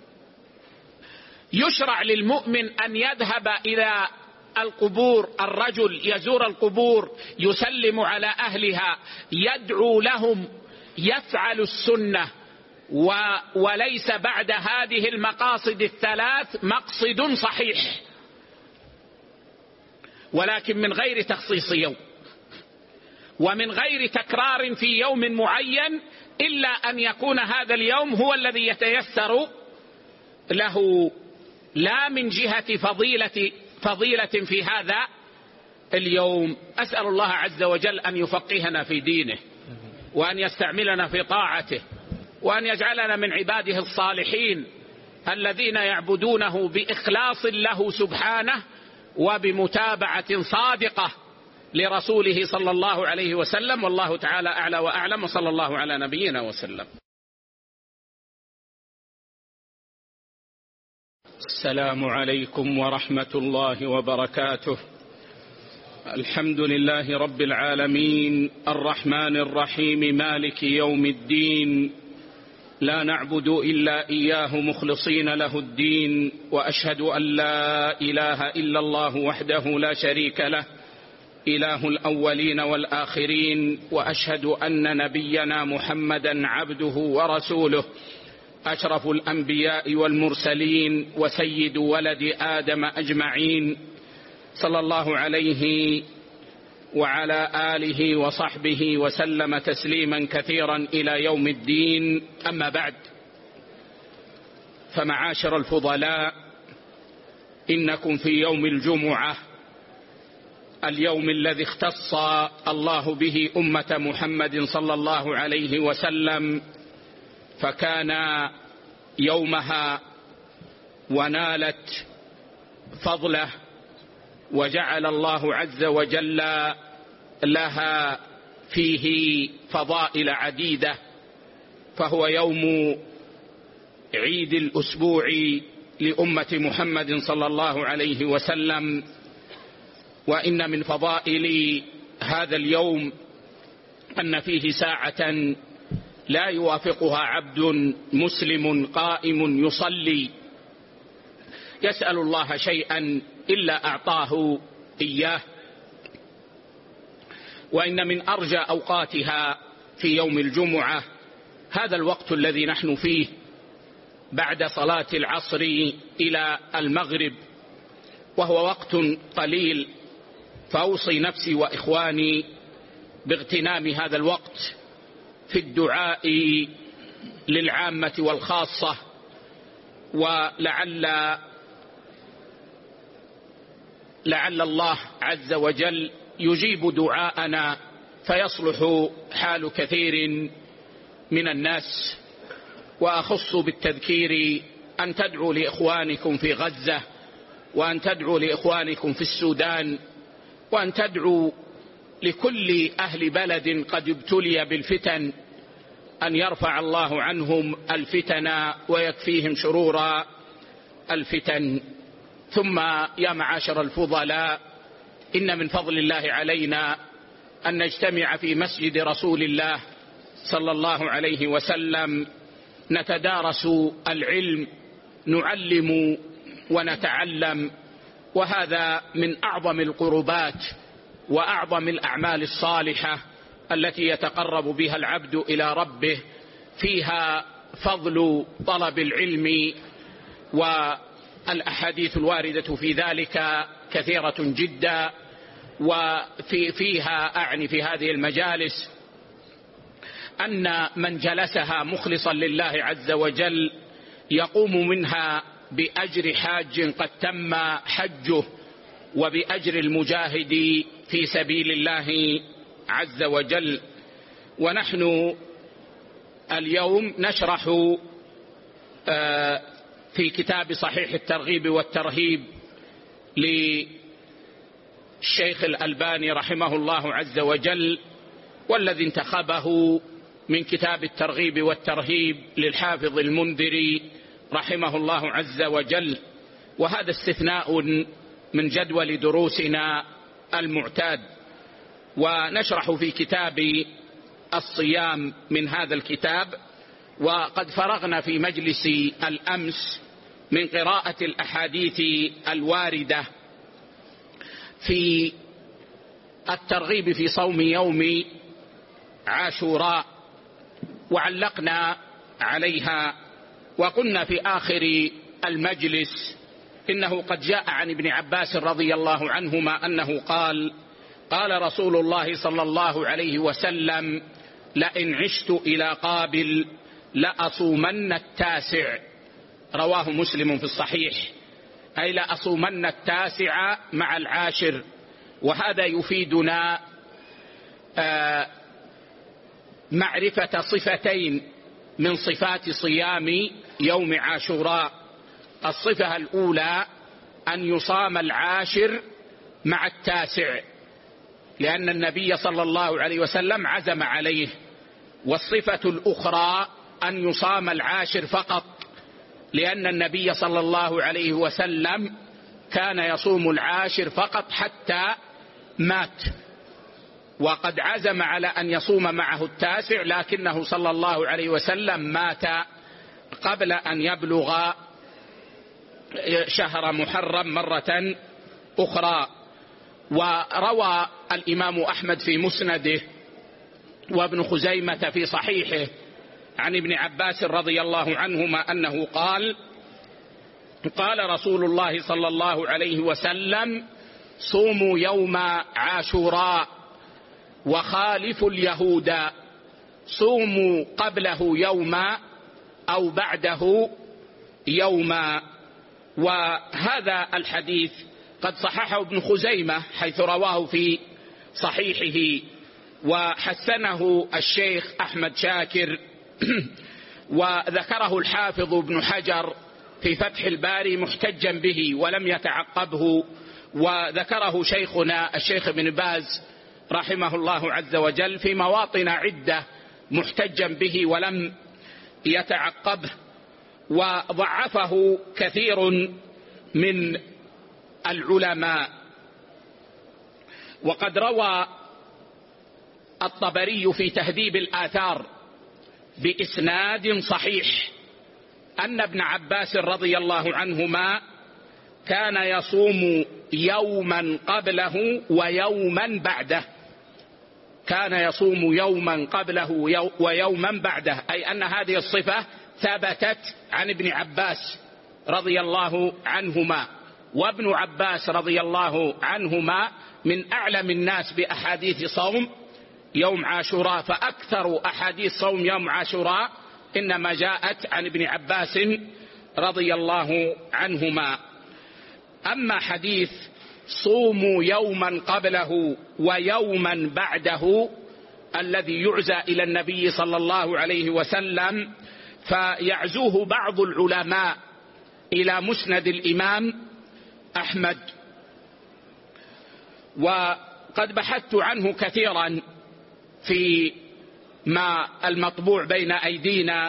A: يشرع للمؤمن أن يذهب إلى القبور، الرجل يزور القبور يسلم على أهلها يدعو لهم، يفعل السنة، وليس بعد هذه المقاصد الثلاث مقصد صحيح، ولكن من غير تخصيص يوم ومن غير تكرار في يوم معين، إلا أن يكون هذا اليوم هو الذي يتيسر له، لا من جهة فضيلة في هذا اليوم. أسأل الله عز وجل أن يفقهنا في دينه، وأن يستعملنا في طاعته، وأن يجعلنا من عباده الصالحين الذين يعبدونه بإخلاص له سبحانه وبمتابعة صادقة لرسوله صلى الله عليه وسلم. والله تعالى أعلى وأعلم، وصلى الله على نبينا وسلم. السلام عليكم ورحمة الله وبركاته. الحمد لله رب العالمين، الرحمن الرحيم، مالك يوم الدين، لا نعبد إلا إياه مخلصين له الدين، وأشهد أن لا إله إلا الله وحده لا شريك له، إله الأولين والآخرين، وأشهد أن نبينا محمدا عبده ورسوله، أشرف الأنبياء والمرسلين وسيد ولد آدم أجمعين، صلى الله عليه وعلى آله وصحبه وسلم تسليما كثيرا إلى يوم الدين. أما بعد، فمعاشر الفضلاء، إنكم في يوم الجمعة اليوم الذي اختص الله به أمة محمد صلى الله عليه وسلم، فكان يومها ونالت فضله، وجعل الله عز وجل لها فيه فضائل عديدة، فهو يوم عيد الأسبوع لأمة محمد صلى الله عليه وسلم. وإن من فضائل هذا اليوم أن فيه ساعة لا يوافقها عبد مسلم قائم يصلي يسأل الله شيئا إلا أعطاه إياه. وإن من أرجى أوقاتها في يوم الجمعة هذا الوقت الذي نحن فيه بعد صلاة العصر إلى المغرب، وهو وقت قليل، فأوصي نفسي وإخواني باغتنام هذا الوقت في الدعاء للعامة والخاصة، ولعل الله عز وجل يجيب دعاءنا فيصلح حال كثير من الناس. وأخص بالتذكير أن تدعوا لإخوانكم في غزة، وأن تدعوا لإخوانكم في السودان، وأن تدعوا لكل أهل بلد قد ابتلي بالفتن أن يرفع الله عنهم الفتن ويكفيهم شرور الفتن. ثم يا معاشر الفضلاء، إن من فضل الله علينا أن نجتمع في مسجد رسول الله صلى الله عليه وسلم نتدارس العلم، نعلم ونتعلم، وهذا من أعظم القربات وأعظم الأعمال الصالحة التي يتقرب بها العبد إلى ربه. فيها فضل طلب العلم، والأحاديث الواردة في ذلك كثيرة جدا. وفيها أعني في هذه المجالس أن من جلسها مخلصا لله عز وجل يقوم منها بأجر حاج قد تم حجه، وبأجر المجاهد في سبيل الله عز وجل. ونحن اليوم نشرح في كتاب صحيح الترغيب والترهيب للشيخ الألباني رحمه الله عز وجل، والذي انتخبه من كتاب الترغيب والترهيب للحافظ المنذري رحمه الله عز وجل. وهذا استثناء من جدول دروسنا المعتاد. ونشرح في كتاب الصيام من هذا الكتاب، وقد فرغنا في مجلس الأمس من قراءة الأحاديث الواردة في الترغيب في صوم يوم عاشوراء، وعلقنا عليها. وقلنا في آخر المجلس إنه قد جاء عن ابن عباس رضي الله عنهما أنه قال: قال رسول الله صلى الله عليه وسلم: لئن عشت إلى قابل لأصومن التاسع. رواه مسلم في الصحيح، أي لأصومن التاسع مع العاشر. وهذا يفيدنا معرفة صفتين من صفات صيام يوم عاشوراء. الصفة الأولى أن يصام العاشر مع التاسع، لأن النبي صلى الله عليه وسلم عزم عليه. والصفة الأخرى أن يصام العاشر فقط، لأن النبي صلى الله عليه وسلم كان يصوم العاشر فقط حتى مات، وقد عزم على أن يصوم معه التاسع، لكنه صلى الله عليه وسلم مات قبل أن يبلغ شهر محرم مرة أخرى. وروى الإمام أحمد في مسنده وابن خزيمة في صحيحه عن ابن عباس رضي الله عنهما أنه قال: قال رسول الله صلى الله عليه وسلم: صوموا يوم عاشوراء وخالفوا اليهود، صوموا قبله يوما أو بعده يوما. وهذا الحديث قد صححه ابن خزيمة حيث رواه في صحيحه، وحسنه الشيخ أحمد شاكر، وذكره الحافظ ابن حجر في فتح الباري محتجا به ولم يتعقبه، وذكره شيخنا الشيخ ابن باز رحمه الله عز وجل في مواطن عدة محتجا به ولم يتعقبه، وضعفه كثير من العلماء. وقد روى الطبري في تهذيب الآثار بإسناد صحيح أن ابن عباس رضي الله عنهما كان يصوم يوما قبله ويوما بعده، كان يصوم يوما قبله ويوما بعده، أي أن هذه الصفة ثبتت عن ابن عباس رضي الله عنهما، وابن عباس رضي الله عنهما من أعلم الناس بأحاديث صوم يوم عاشوراء، فأكثر أحاديث صوم يوم عاشوراء إنما جاءت عن ابن عباس رضي الله عنهما. أما حديث صوموا يوما قبله ويوما بعده الذي يعزى إلى النبي صلى الله عليه وسلم، فيعزوه بعض العلماء إلى مسند الإمام أحمد، وقد بحثت عنه كثيرا في ما المطبوع بين أيدينا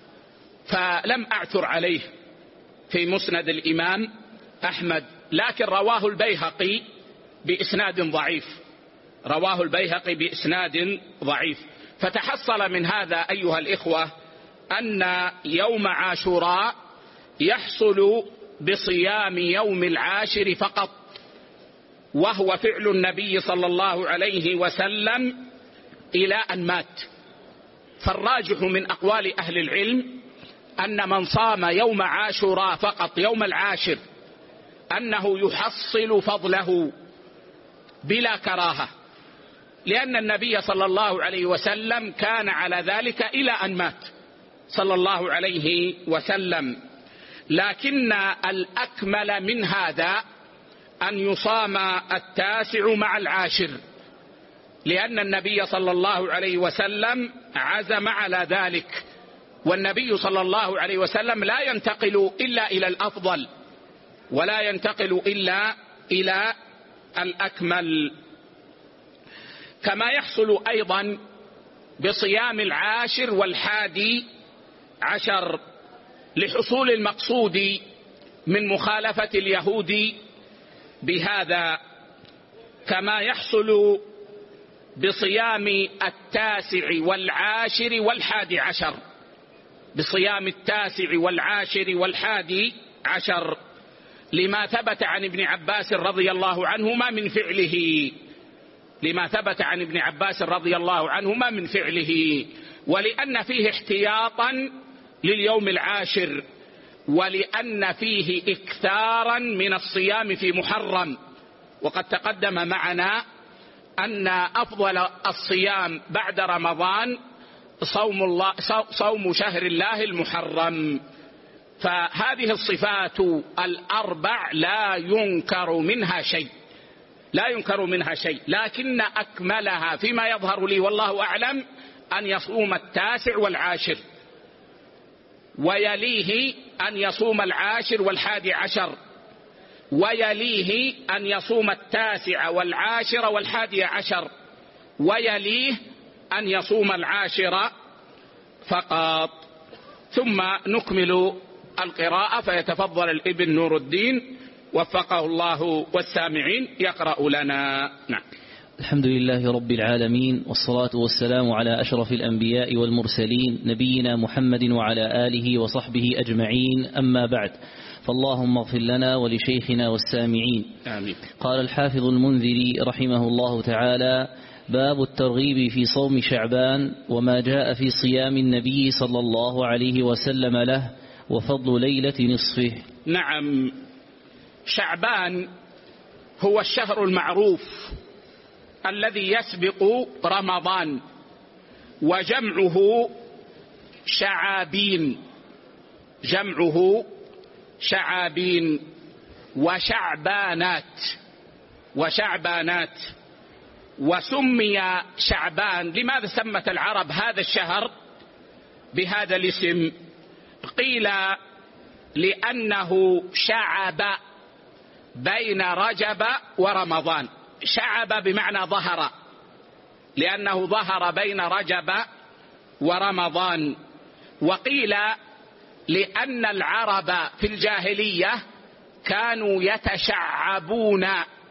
A: فلم أعثر عليه في مسند الإمام أحمد، لكن رواه البيهقي بإسناد ضعيف، رواه البيهقي بإسناد ضعيف. فتحصل من هذا أيها الإخوة أن يوم عاشوراء يحصل بصيام يوم العاشر فقط، وهو فعل النبي صلى الله عليه وسلم إلى أن مات. فالراجح من أقوال أهل العلم أن من صام يوم عاشوراء فقط يوم العاشر أنه يحصل فضله بلا كراهة، لأن النبي صلى الله عليه وسلم كان على ذلك إلى أن مات صلى الله عليه وسلم. لكن الأكمل من هذا أن يصام التاسع مع العاشر، لأن النبي صلى الله عليه وسلم عزم على ذلك، والنبي صلى الله عليه وسلم لا ينتقل إلا إلى الأفضل ولا ينتقل إلا إلى الأكمل. كما يحصل أيضا بصيام العاشر والحادي عشر لحصول المقصود من مخالفة اليهود بهذا، كما يحصل بصيام التاسع والعاشر والحادي عشر، بصيام التاسع والعاشر والحادي عشر لما ثبت عن ابن عباس رضي الله عنهما من فعله، لما ثبت عن ابن عباس رضي الله عنهما من فعله، ولأن فيه احتياطا لليوم العاشر، ولأن فيه إكثارا من الصيام في محرم. وقد تقدم معنا أن أفضل الصيام بعد رمضان صوم شهر الله المحرم. فهذه الصفات الأربع لا ينكر منها شيء، لا ينكر منها شيء، لكن أكملها فيما يظهر لي والله أعلم أن يصوم التاسع والعاشر، ويليه أن يصوم العاشر والحادي عشر، ويليه أن يصوم التاسع والعاشر والحادي عشر، ويليه أن يصوم العاشر فقط. ثم نكمل القراءة، فيتفضل الابن نور الدين وفقه الله والسامعين يقرأ لنا. نعم.
B: الحمد لله رب العالمين، والصلاة والسلام على أشرف الأنبياء والمرسلين نبينا محمد وعلى آله وصحبه أجمعين، أما بعد، فاللهم اغفر لنا ولشيخنا والسامعين.
A: آمين.
B: قال الحافظ المنذري رحمه الله تعالى: باب الترغيب في صوم شعبان وما جاء في صيام النبي صلى الله عليه وسلم له وفضل ليلة نصفه.
A: نعم، شعبان هو الشهر المعروف الذي يسبق رمضان، وجمعه شعابين، جمعه شعابين، وشعبانات. وسمي شعبان، لماذا سمت العرب هذا الشهر بهذا الاسم؟ قيل لأنه شعب بين رجب ورمضان. شعب بمعنى ظهر، لأنه ظهر بين رجب ورمضان. وقيل لأن العرب في الجاهلية كانوا يتشعبون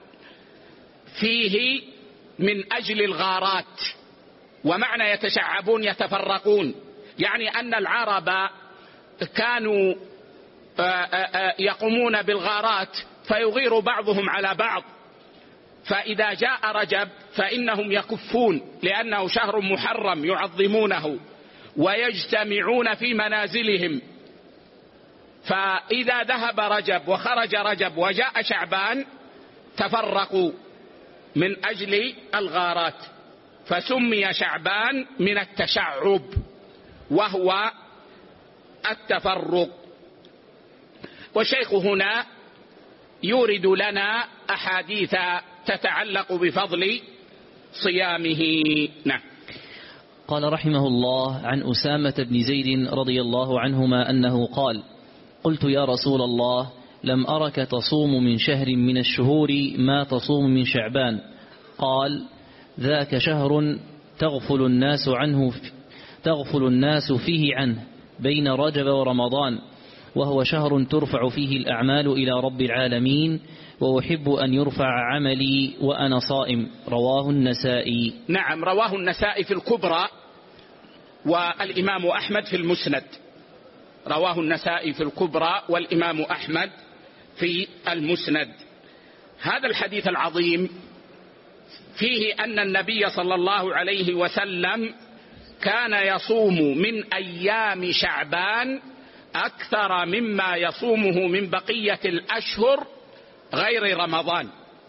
A: فيه من أجل الغارات. ومعنى يتشعبون يتفرقون، يعني أن العرب كانوا يقومون بالغارات فيغير بعضهم على بعض، فإذا جاء رجب فإنهم يكفون لأنه شهر محرم يعظمونه ويجتمعون في منازلهم. فإذا ذهب رجب وخرج رجب وجاء شعبان تفرقوا من أجل الغارات، فسمي شعبان من التشعب وهو التفرق. والشيخ هنا يورد لنا أحاديث تتعلق بفضل صيامه. نعم.
B: قال رحمه الله: عن أسامة بن زيد رضي الله عنهما أنه قال: قلت يا رسول الله لم أرك تصوم من شهر من الشهور ما تصوم من شعبان. قال: ذاك شهر تغفل الناس فيه عنه بين رجب ورمضان، وهو شهر ترفع فيه الأعمال إلى رب العالمين، وأحب أن يرفع عملي وأنا صائم. رواه النسائي.
A: نعم، رواه النسائي في الكبرى والإمام أحمد في المسند. رواه النسائي في الكبرى والإمام أحمد في المسند. هذا الحديث العظيم فيه أن النبي صلى الله عليه وسلم كان يصوم من أيام شعبان أكثر مما يصومه من بقية الأشهر غير رمضان،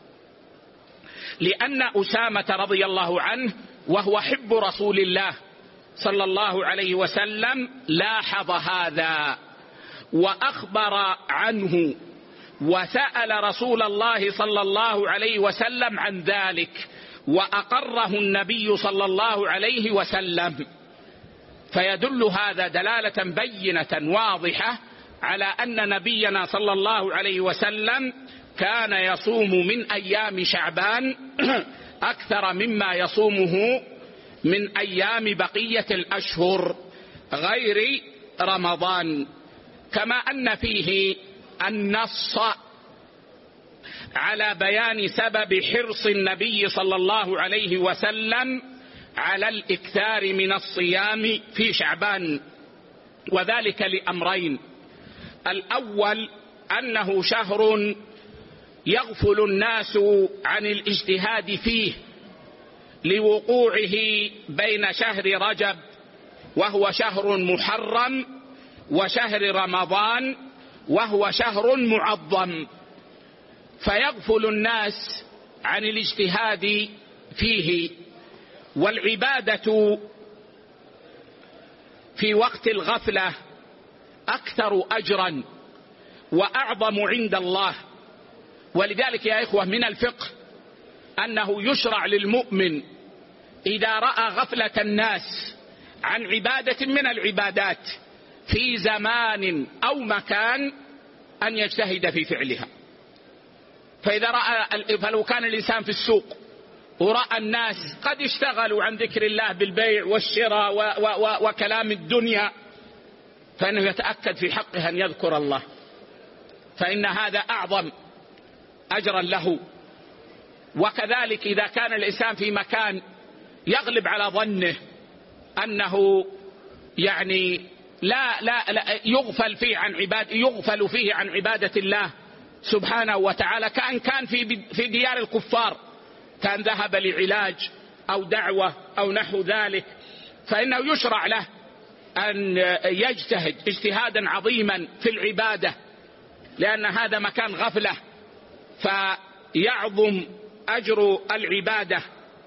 A: لأن أسامة رضي الله عنه وهو حب رسول الله صلى الله عليه وسلم لاحظ هذا وأخبر عنه وسأل رسول الله صلى الله عليه وسلم عن ذلك، وأقره النبي صلى الله عليه وسلم. فيدل هذا دلالة بينة واضحة على أن نبينا صلى الله عليه وسلم كان يصوم من أيام شعبان أكثر مما يصومه من أيام بقية الأشهر غير رمضان. كما أن فيه النص على بيان سبب حرص النبي صلى الله عليه وسلم على الإكثار من الصيام في شعبان، وذلك لأمرين: الأول أنه شهر يغفل الناس عن الاجتهاد فيه لوقوعه بين شهر رجب وهو شهر محرم وشهر رمضان وهو شهر معظم، فيغفل الناس عن الاجتهاد فيه. والعبادة في وقت الغفلة أكثر أجرا وأعظم عند الله. ولذلك يا إخوة من الفقه أنه يشرع للمؤمن إذا رأى غفلة الناس عن عبادة من العبادات في زمان أو مكان أن يجتهد في فعلها. فلو كان الإنسان في السوق ورأى الناس قد اشتغلوا عن ذكر الله بالبيع والشراء وكلام الدنيا، فإنه يتأكد في حقه أن يذكر الله، فإن هذا أعظم أجرا له. وكذلك إذا كان الإنسان في مكان يغلب على ظنه أنه يعني لا يغفل فيه عن عبادة الله سبحانه وتعالى، كان في ديار الكفار، كان ذهب لعلاج أو دعوة أو نحو ذلك، فإنه يشرع له أن يجتهد اجتهادا عظيما في العبادة، لأن هذا مكان غفلة فيعظم أجر العبادة.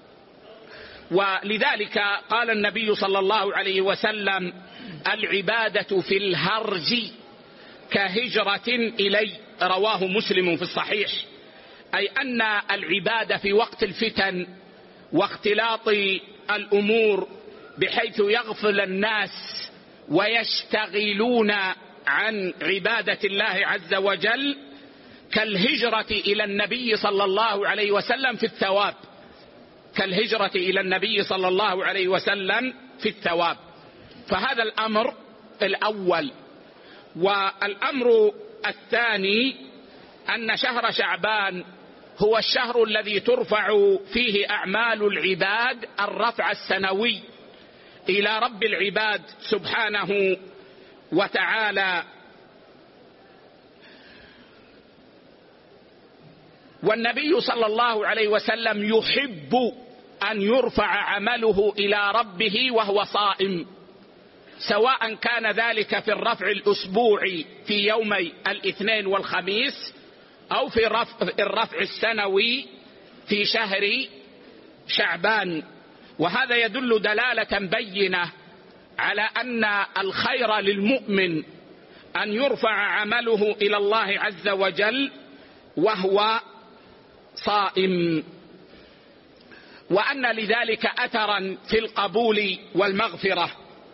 A: ولذلك قال النبي صلى الله عليه وسلم: العبادة في الهرج كهجرة إلي، رواه مسلم في الصحيح. أي أن العبادة في وقت الفتن واختلاط الأمور بحيث يغفل الناس ويشتغلون عن عبادة الله عز وجل كالهجرة إلى النبي صلى الله عليه وسلم في الثواب، كالهجرة إلى النبي صلى الله عليه وسلم في الثواب. فهذا الأمر الأول. والأمر الثاني أن شهر شعبان هو الشهر الذي ترفع فيه أعمال العباد الرفع السنوي إلى رب العباد سبحانه وتعالى. والنبي صلى الله عليه وسلم يحب أن يرفع عمله إلى ربه وهو صائم، سواء كان ذلك في الرفع الأسبوعي في يومي الاثنين والخميس، أو في الرفع السنوي في شهر شعبان. وهذا يدل دلالة بينة على أن الخير للمؤمن أن يرفع عمله إلى الله عز وجل وهو صائم، وأن لذلك أثرا في القبول والمغفرة.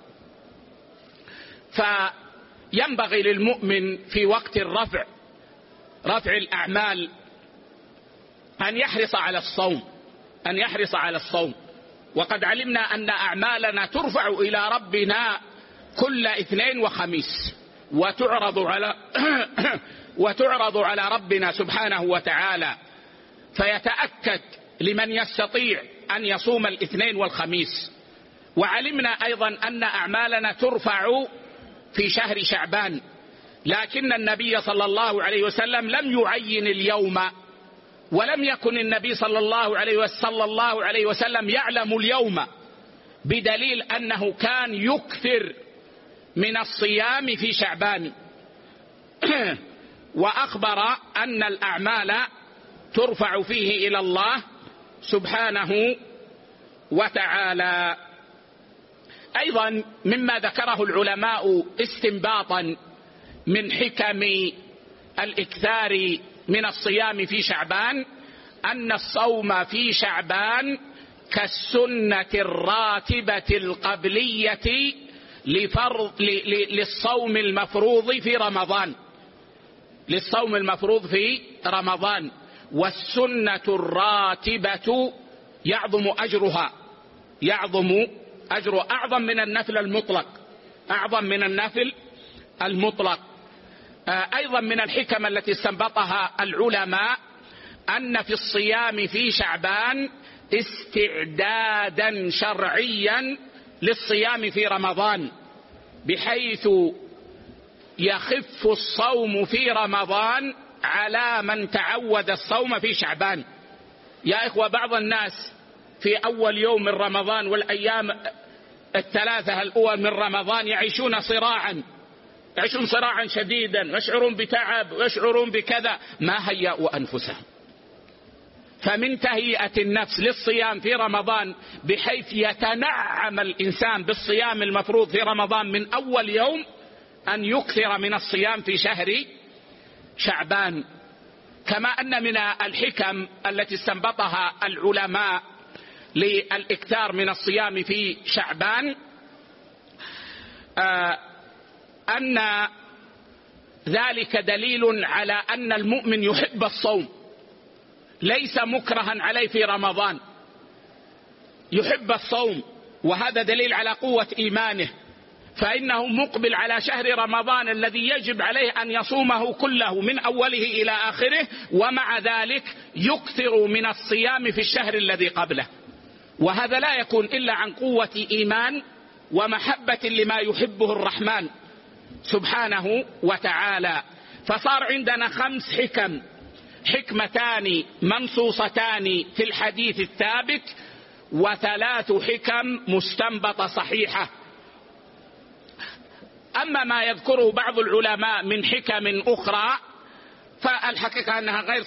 A: فينبغي للمؤمن في وقت رفع الأعمال أن يحرص على الصوم، وقد علمنا أن أعمالنا ترفع إلى ربنا كل اثنين وخميس وتعرض على ربنا سبحانه وتعالى، فيتأكد لمن يستطيع أن يصوم الاثنين والخميس. وعلمنا أيضا أن أعمالنا ترفع في شهر شعبان، لكن النبي صلى الله عليه وسلم لم يعين اليوم، ولم يكن النبي صلى الله عليه وسلم يعلم اليوم، بدليل أنه كان يكثر من الصيام في شعبان. وأخبر أن الأعمال ترفع فيه إلى الله سبحانه وتعالى. أيضا مما ذكره العلماء استنباطا من حكم الإكثار من الصيام في شعبان أن الصوم في شعبان كالسنة الراتبة القبلية للصوم المفروض في رمضان، والسنة الراتبة يعظم أجرها أعظم من النفل المطلق. أيضا من الحكم التي استنبطها العلماء أن في الصيام في شعبان استعدادا شرعيا للصيام في رمضان، بحيث يخف الصوم في رمضان على من تعود الصوم في شعبان. يا إخوة، بعض الناس في أول يوم من رمضان والأيام الثلاثة الأول من رمضان يعيشون صراعا شديدا، ويشعرون بتعب ويشعرون بكذا، ما هيأوا أنفسهم. فمن تهيئة النفس للصيام في رمضان بحيث يتنعم الإنسان بالصيام المفروض في رمضان من أول يوم أن يكثر من الصيام في شهر شعبان. كما أن من الحكم التي استنبطها العلماء للإكثار من الصيام في شعبان أن ذلك دليل على أن المؤمن يحب الصوم، ليس مكرها عليه في رمضان، يحب الصوم، وهذا دليل على قوة إيمانه، فإنه مقبل على شهر رمضان الذي يجب عليه أن يصومه كله من أوله إلى آخره، ومع ذلك يكثر من الصيام في الشهر الذي قبله. وهذا لا يكون إلا عن قوة إيمان ومحبة لما يحبه الرحمن سبحانه وتعالى. فصار عندنا 5 حكم، حكمتان منصوصتان في الحديث الثابت، و3 حكم مستنبطة صحيحة. أما ما يذكره بعض العلماء من حكم أخرى فالحقيقة أنها غير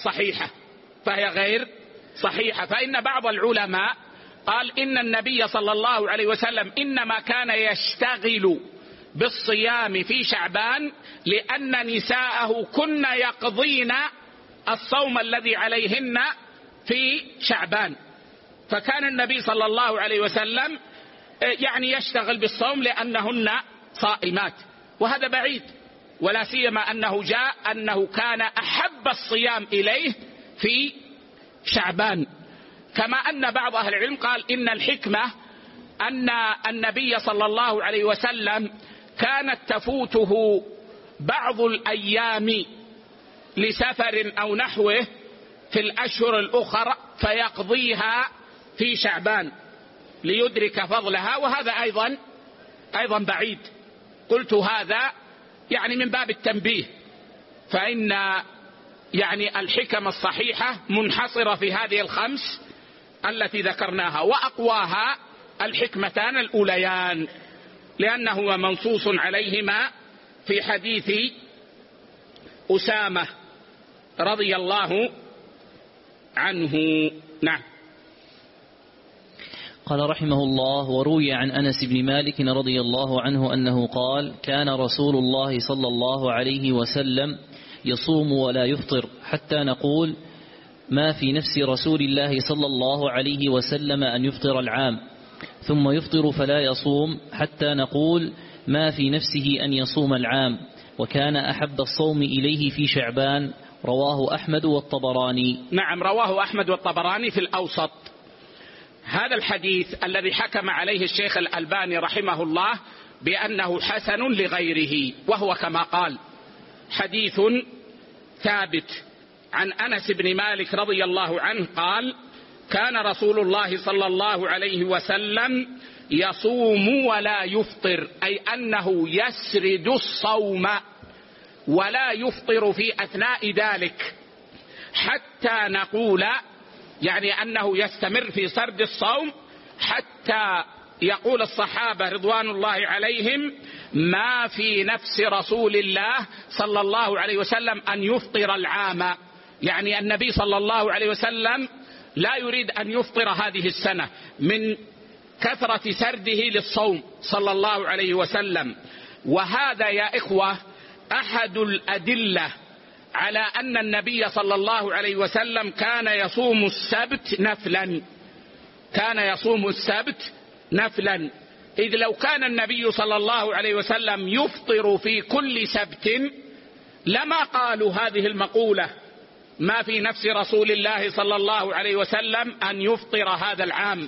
A: صحيحة. فإن بعض العلماء قال إن النبي صلى الله عليه وسلم إنما كان يشتغل بالصيام في شعبان لأن نساءه كن يقضين الصوم الذي عليهن في شعبان، فكان النبي صلى الله عليه وسلم يعني يشتغل بالصوم لأنهن صائمات، وهذا بعيد، ولا سيما أنه جاء أنه كان أحب الصيام إليه في شعبان. كما أن بعض أهل العلم قال إن الحكمة أن النبي صلى الله عليه وسلم كانت تفوته بعض الأيام لسفر أو نحوه في الأشهر الأخرى فيقضيها في شعبان ليدرك فضلها، وهذا أيضا بعيد. قلت هذا يعني من باب التنبيه، فإن يعني الحكم الصحيحة منحصرة في هذه الخمس التي ذكرناها، وأقواها الحكمتان الأوليان لأنه منصوص عليهما في حديث أسامة رضي الله عنه. نعم.
B: قال رحمه الله: وروي عن أنس بن مالك رضي الله عنه أنه قال: كان رسول الله صلى الله عليه وسلم يصوم ولا يفطر حتى نقول ما في نفس رسول الله صلى الله عليه وسلم أن يفطر العام، ثم يفطر فلا يصوم حتى نقول ما في نفسه أن يصوم العام، وكان أحب الصوم إليه في شعبان. رواه أحمد والطبراني.
A: نعم، رواه أحمد والطبراني في الأوسط. هذا الحديث الذي حكم عليه الشيخ الألباني رحمه الله بأنه حسن لغيره، وهو كما قال حديث ثابت عن أنس بن مالك رضي الله عنه قال: كان رسول الله صلى الله عليه وسلم يصوم ولا يفطر، أي أنه يسرد الصوم ولا يفطر في أثناء ذلك حتى نقول، يعني أنه يستمر في سرد الصوم حتى يقول الصحابة رضوان الله عليهم: ما في نفس رسول الله صلى الله عليه وسلم أن يفطر العام، يعني النبي صلى الله عليه وسلم لا يريد أن يفطر هذه السنة من كثرة سرده للصوم صلى الله عليه وسلم. وهذا يا إخوة أحد الأدلة على أن النبي صلى الله عليه وسلم كان يصوم السبت نفلا، كان يصوم السبت نفلا، إذ لو كان النبي صلى الله عليه وسلم يفطر في كل سبت لما قالوا هذه المقولة: ما في نفس رسول الله صلى الله عليه وسلم أن يفطر هذا العام.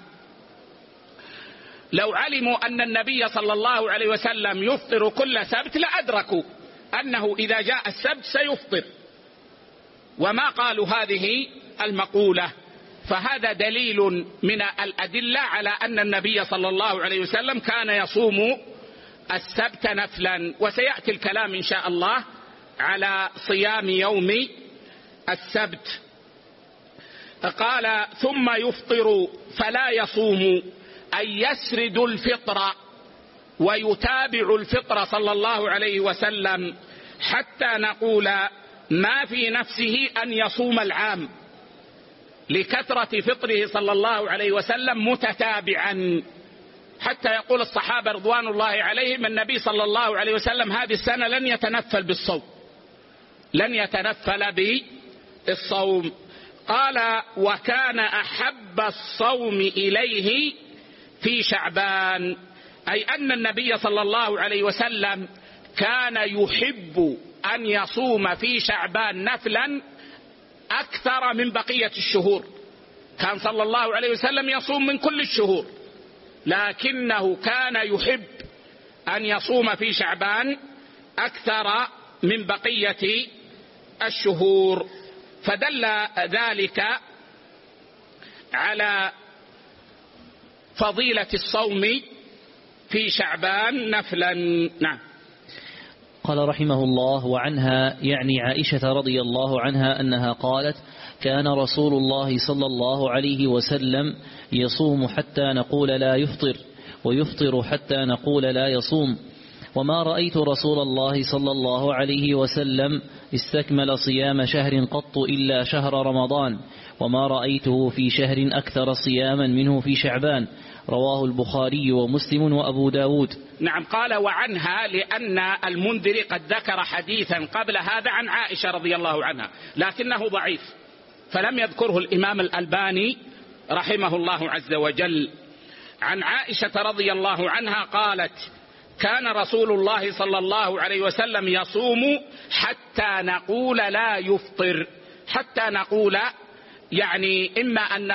A: لو علموا أن النبي صلى الله عليه وسلم يفطر كل سبت لأدركوا أنه إذا جاء السبت سيفطر، وما قالوا هذه المقولة. فهذا دليل من الأدلة على أن النبي صلى الله عليه وسلم كان يصوم السبت نفلا، وسيأتي الكلام إن شاء الله على صيام يوم السبت. قال: ثم يفطر فلا يصوم، أي يسرد الفطر ويتابع الفطر صلى الله عليه وسلم حتى نقول ما في نفسه أن يصوم العام، لكثرة فطره صلى الله عليه وسلم متتابعا، حتى يقول الصحابة رضوان الله عليهم: النبي صلى الله عليه وسلم هذه السنة لن يتنفل بالصوم، لن يتنفل بالصوم. قال: وكان أحب الصوم إليه في شعبان، أي أن النبي صلى الله عليه وسلم كان يحب أن يصوم في شعبان نفلا أكثر من بقية الشهور. كان صلى الله عليه وسلم يصوم من كل الشهور، لكنه كان يحب أن يصوم في شعبان أكثر من بقية الشهور، فدل ذلك على فضيلة الصوم في شعبان نفلا. نعم.
B: قال رحمه الله: وعنها يعني عائشة رضي الله عنها أنها قالت: كان رسول الله صلى الله عليه وسلم يصوم حتى نقول لا يفطر، ويفطر حتى نقول لا يصوم، وما رأيت رسول الله صلى الله عليه وسلم استكمل صيام شهر قط إلا شهر رمضان، وما رأيته في شهر أكثر صياما منه في شعبان. رواه البخاري ومسلم وأبو داود.
A: نعم. قال وعنها لأن المنذر قد ذكر حديثا قبل هذا عن عائشة رضي الله عنها لكنه ضعيف فلم يذكره الإمام الألباني رحمه الله عز وجل. عن عائشة رضي الله عنها قالت كان رسول الله صلى الله عليه وسلم يصوم حتى نقول لا يفطر. حتى نقول يعني إما أن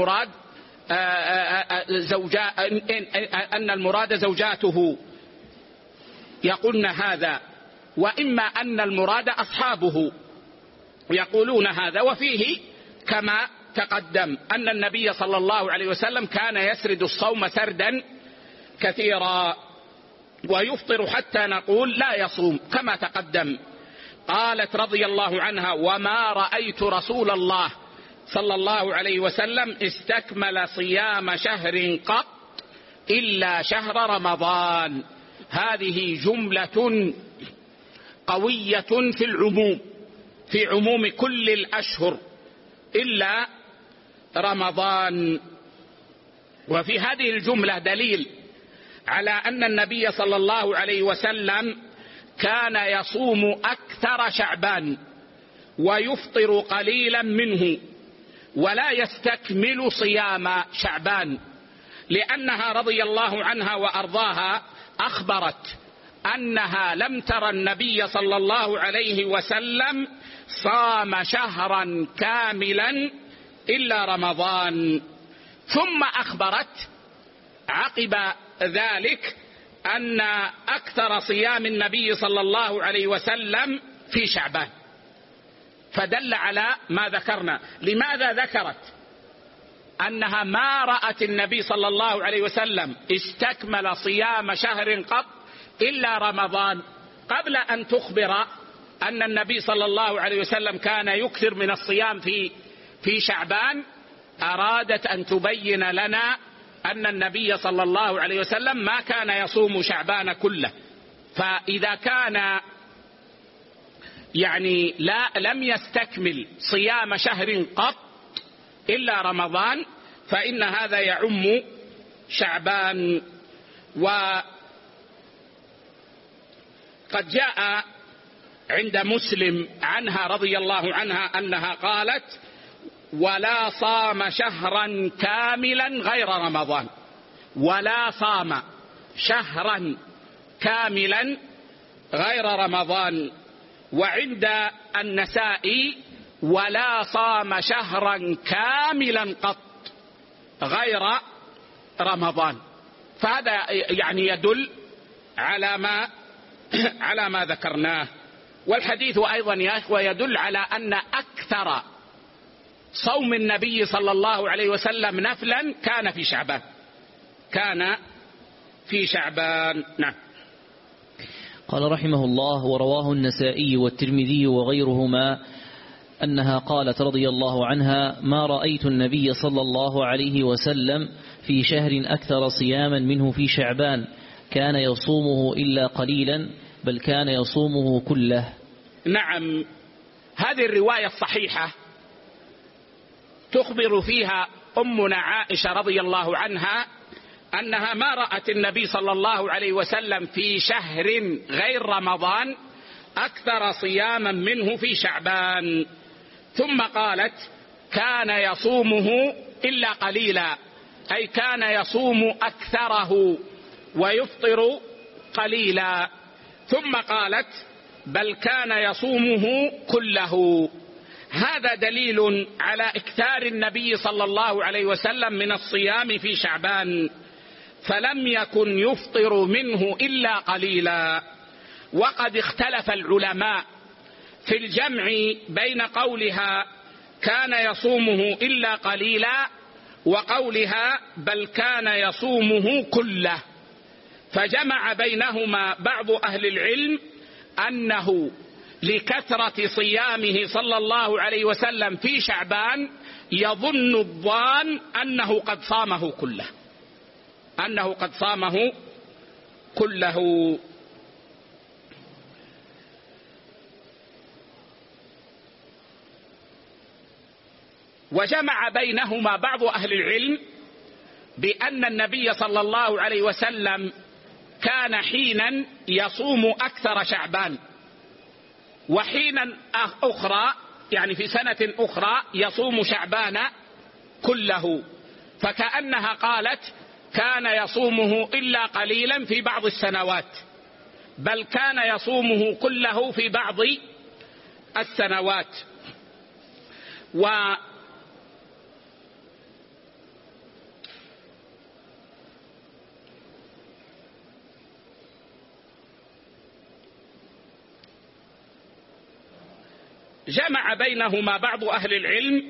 A: المراد زوجاته يقولن هذا وإما أن المراد أصحابه يقولون هذا. وفيه كما تقدم أن النبي صلى الله عليه وسلم كان يسرد الصوم سردا كثيرا ويفطر حتى نقول لا يصوم كما تقدم. قالت رضي الله عنها وما رأيت رسول الله صلى الله عليه وسلم استكمل صيام شهر قط إلا شهر رمضان. هذه جملة قوية في العموم، في عموم كل الأشهر إلا رمضان. وفي هذه الجملة دليل على أن النبي صلى الله عليه وسلم كان يصوم أكثر شعبان ويفطر قليلا منه ولا يستكمل صيام شعبان، لأنها رضي الله عنها وأرضاها أخبرت أنها لم ترى النبي صلى الله عليه وسلم صام شهرا كاملا إلا رمضان. ثم أخبرت عقب ذلك أن أكثر صيام النبي صلى الله عليه وسلم في شعبان، فدل على ما ذكرنا. لماذا ذكرت أنها ما رأت النبي صلى الله عليه وسلم استكمل صيام شهر قط إلا رمضان قبل أن تخبر أن النبي صلى الله عليه وسلم كان يكثر من الصيام في شعبان؟ أرادت أن تبين لنا أن النبي صلى الله عليه وسلم ما كان يصوم شعبان كله. فإذا كان يعني لم يستكمل صيام شهر قط إلا رمضان فإن هذا يعم شعبان. وقد جاء عند مسلم عنها رضي الله عنها أنها قالت ولا صام شهرا كاملا غير رمضان. ولا صام شهرا كاملا غير رمضان. وعند النسائي ولا صام شهرا كاملا قط غير رمضان. فهذا يعني يدل على ما ذكرناه. والحديث أيضا يا إخوة يدل على أن أكثر صوم النبي صلى الله عليه وسلم نفلا كان في شعبان. نعم.
B: قال رحمه الله ورواه النسائي والترمذي وغيرهما أنها قالت رضي الله عنها ما رأيت النبي صلى الله عليه وسلم في شهر أكثر صياما منه في شعبان كان يصومه إلا قليلا بل كان يصومه كله.
A: نعم. هذه الرواية الصحيحة تخبر فيها أمنا عائشة رضي الله عنها أنها ما رأت النبي صلى الله عليه وسلم في شهر غير رمضان أكثر صياما منه في شعبان. ثم قالت كان يصومه إلا قليلا، أي كان يصوم أكثره ويفطر قليلا. ثم قالت بل كان يصومه كله. هذا دليل على إكثار النبي صلى الله عليه وسلم من الصيام في شعبان، فلم يكن يفطر منه إلا قليلا. وقد اختلف العلماء في الجمع بين قولها كان يصومه إلا قليلا وقولها بل كان يصومه كله، فجمع بينهما بعض أهل العلم أنه لكثرة صيامه صلى الله عليه وسلم في شعبان يظن الظان أنه قد صامه كله. وجمع بينهما بعض أهل العلم بأن النبي صلى الله عليه وسلم كان حينا يصوم أكثر شعبان، وحينا أخرى يعني في سنة أخرى يصوم شعبان كله، فكأنها قالت كان يصومه إلا قليلا في بعض السنوات، بل كان يصومه كله في بعض السنوات. جمع بينهما بعض أهل العلم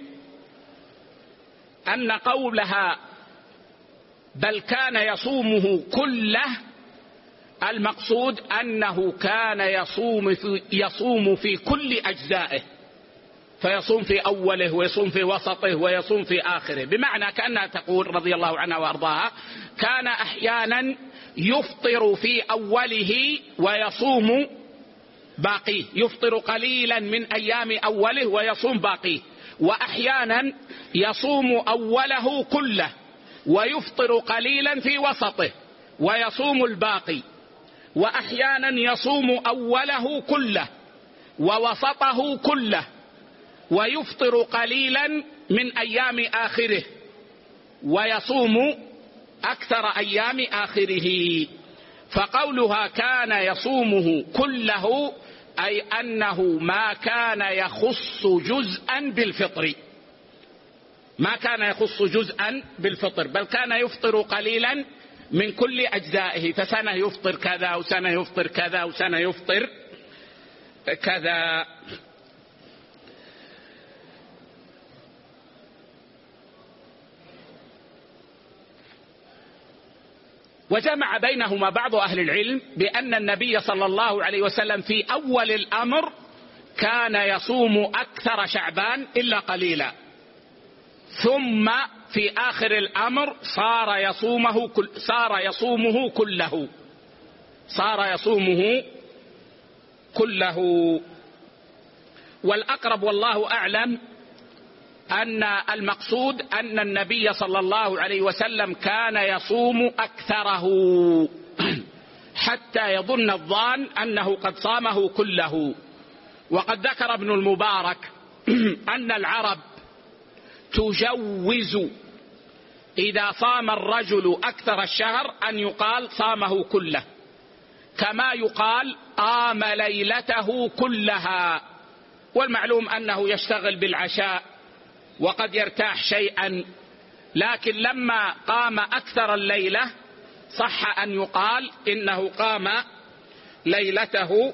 A: أن قولها بل كان يصومه كله المقصود أنه كان يصوم في كل أجزائه، فيصوم في أوله ويصوم في وسطه ويصوم في آخره، بمعنى كأنها تقول رضي الله عنها وأرضاها كان أحيانا يفطر في أوله ويصوم باقيه، يفطر قليلا من أيام أوله ويصوم باقيه، وأحيانا يصوم أوله كله ويفطر قليلا في وسطه ويصوم الباقي، وأحيانا يصوم أوله كله ووسطه كله ويفطر قليلا من أيام آخره ويصوم أكثر أيام آخره. فقولها كان يصومه كله أي أنه ما كان يخص جزءا بالفطر، ما كان يخص جزءا بالفطر، بل كان يفطر قليلا من كل أجزائه، فسنة يفطر كذا وسنة يفطر كذا وسنة يفطر كذا. وجمع بينهما بعض أهل العلم بأن النبي صلى الله عليه وسلم في أول الأمر كان يصوم أكثر شعبان إلا قليلا، ثم في آخر الأمر صار يصومه كله. والأقرب والله أعلم أن المقصود أن النبي صلى الله عليه وسلم كان يصوم أكثره حتى يظن الظان أنه قد صامه كله. وقد ذكر ابن المبارك أن العرب تجوز إذا صام الرجل أكثر الشهر أن يقال صامه كله، كما يقال قام ليلته كلها، والمعلوم أنه يشتغل بالعشاء وقد يرتاح شيئا، لكن لما قام أكثر الليلة صح أن يقال إنه قام ليلته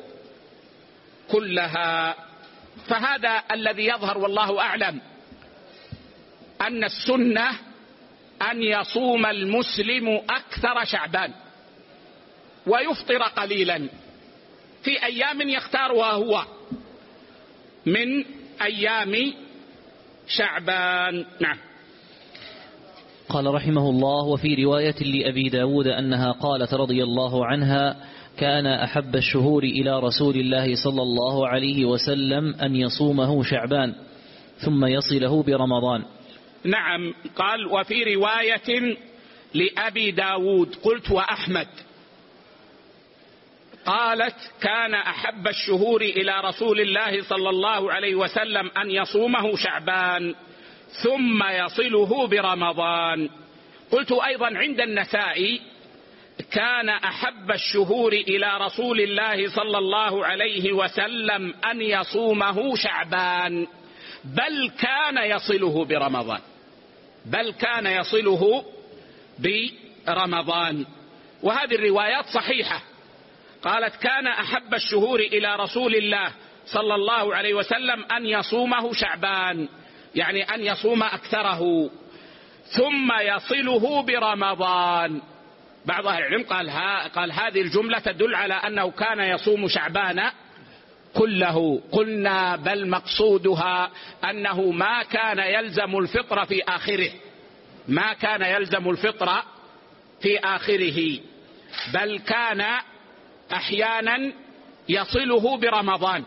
A: كلها. فهذا الذي يظهر والله أعلم، أن السنة أن يصوم المسلم أكثر شعبان ويفطر قليلا في أيام يختارها هو من أيام شعبان. نعم.
B: قال رحمه الله: وفي رواية لأبي داود أنها قالت رضي الله عنها: كان أحب الشهور إلى رسول الله صلى الله عليه وسلم أن يصومه شعبان ثم يصله برمضان.
A: نعم. قال: وفي رواية لأبي داود قلت وأحمد، قالت: كان أحب الشهور إلى رسول الله صلى الله عليه وسلم أن يصومه شعبان ثم يصله برمضان. قلت أيضا عند النسائي: كان أحب الشهور إلى رسول الله صلى الله عليه وسلم أن يصومه شعبان بل كان يصله برمضان، بل كان يصله برمضان. وهذه الروايات صحيحة. قالت: كان أحب الشهور إلى رسول الله صلى الله عليه وسلم أن يصومه شعبان، يعني أن يصوم أكثره ثم يصله برمضان. بعض أهل العلم قال هذه الجملة تدل على أنه كان يصوم شعبان كله. قلنا بل مقصودها أنه ما كان يلزم الفطر في آخره، ما كان يلزم الفطر في آخره، بل كان أحيانا يصله برمضان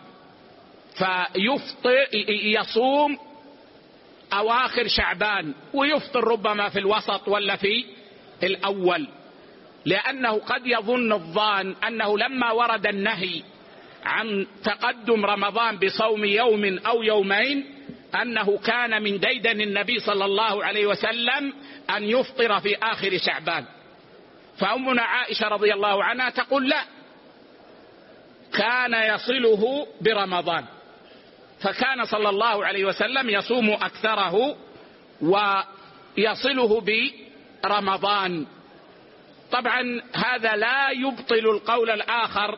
A: يصوم أواخر شعبان ويفطر ربما في الوسط ولا في الأول، لأنه قد يظن الظان أنه لما ورد النهي عن تقدم رمضان بصوم يوم أو يومين أنه كان من ديدن النبي صلى الله عليه وسلم أن يفطر في آخر شعبان. فأمنا عائشة رضي الله عنها تقول لا، كان يصله برمضان، فكان صلى الله عليه وسلم يصوم أكثره ويصله برمضان. طبعا هذا لا يبطل القول الآخر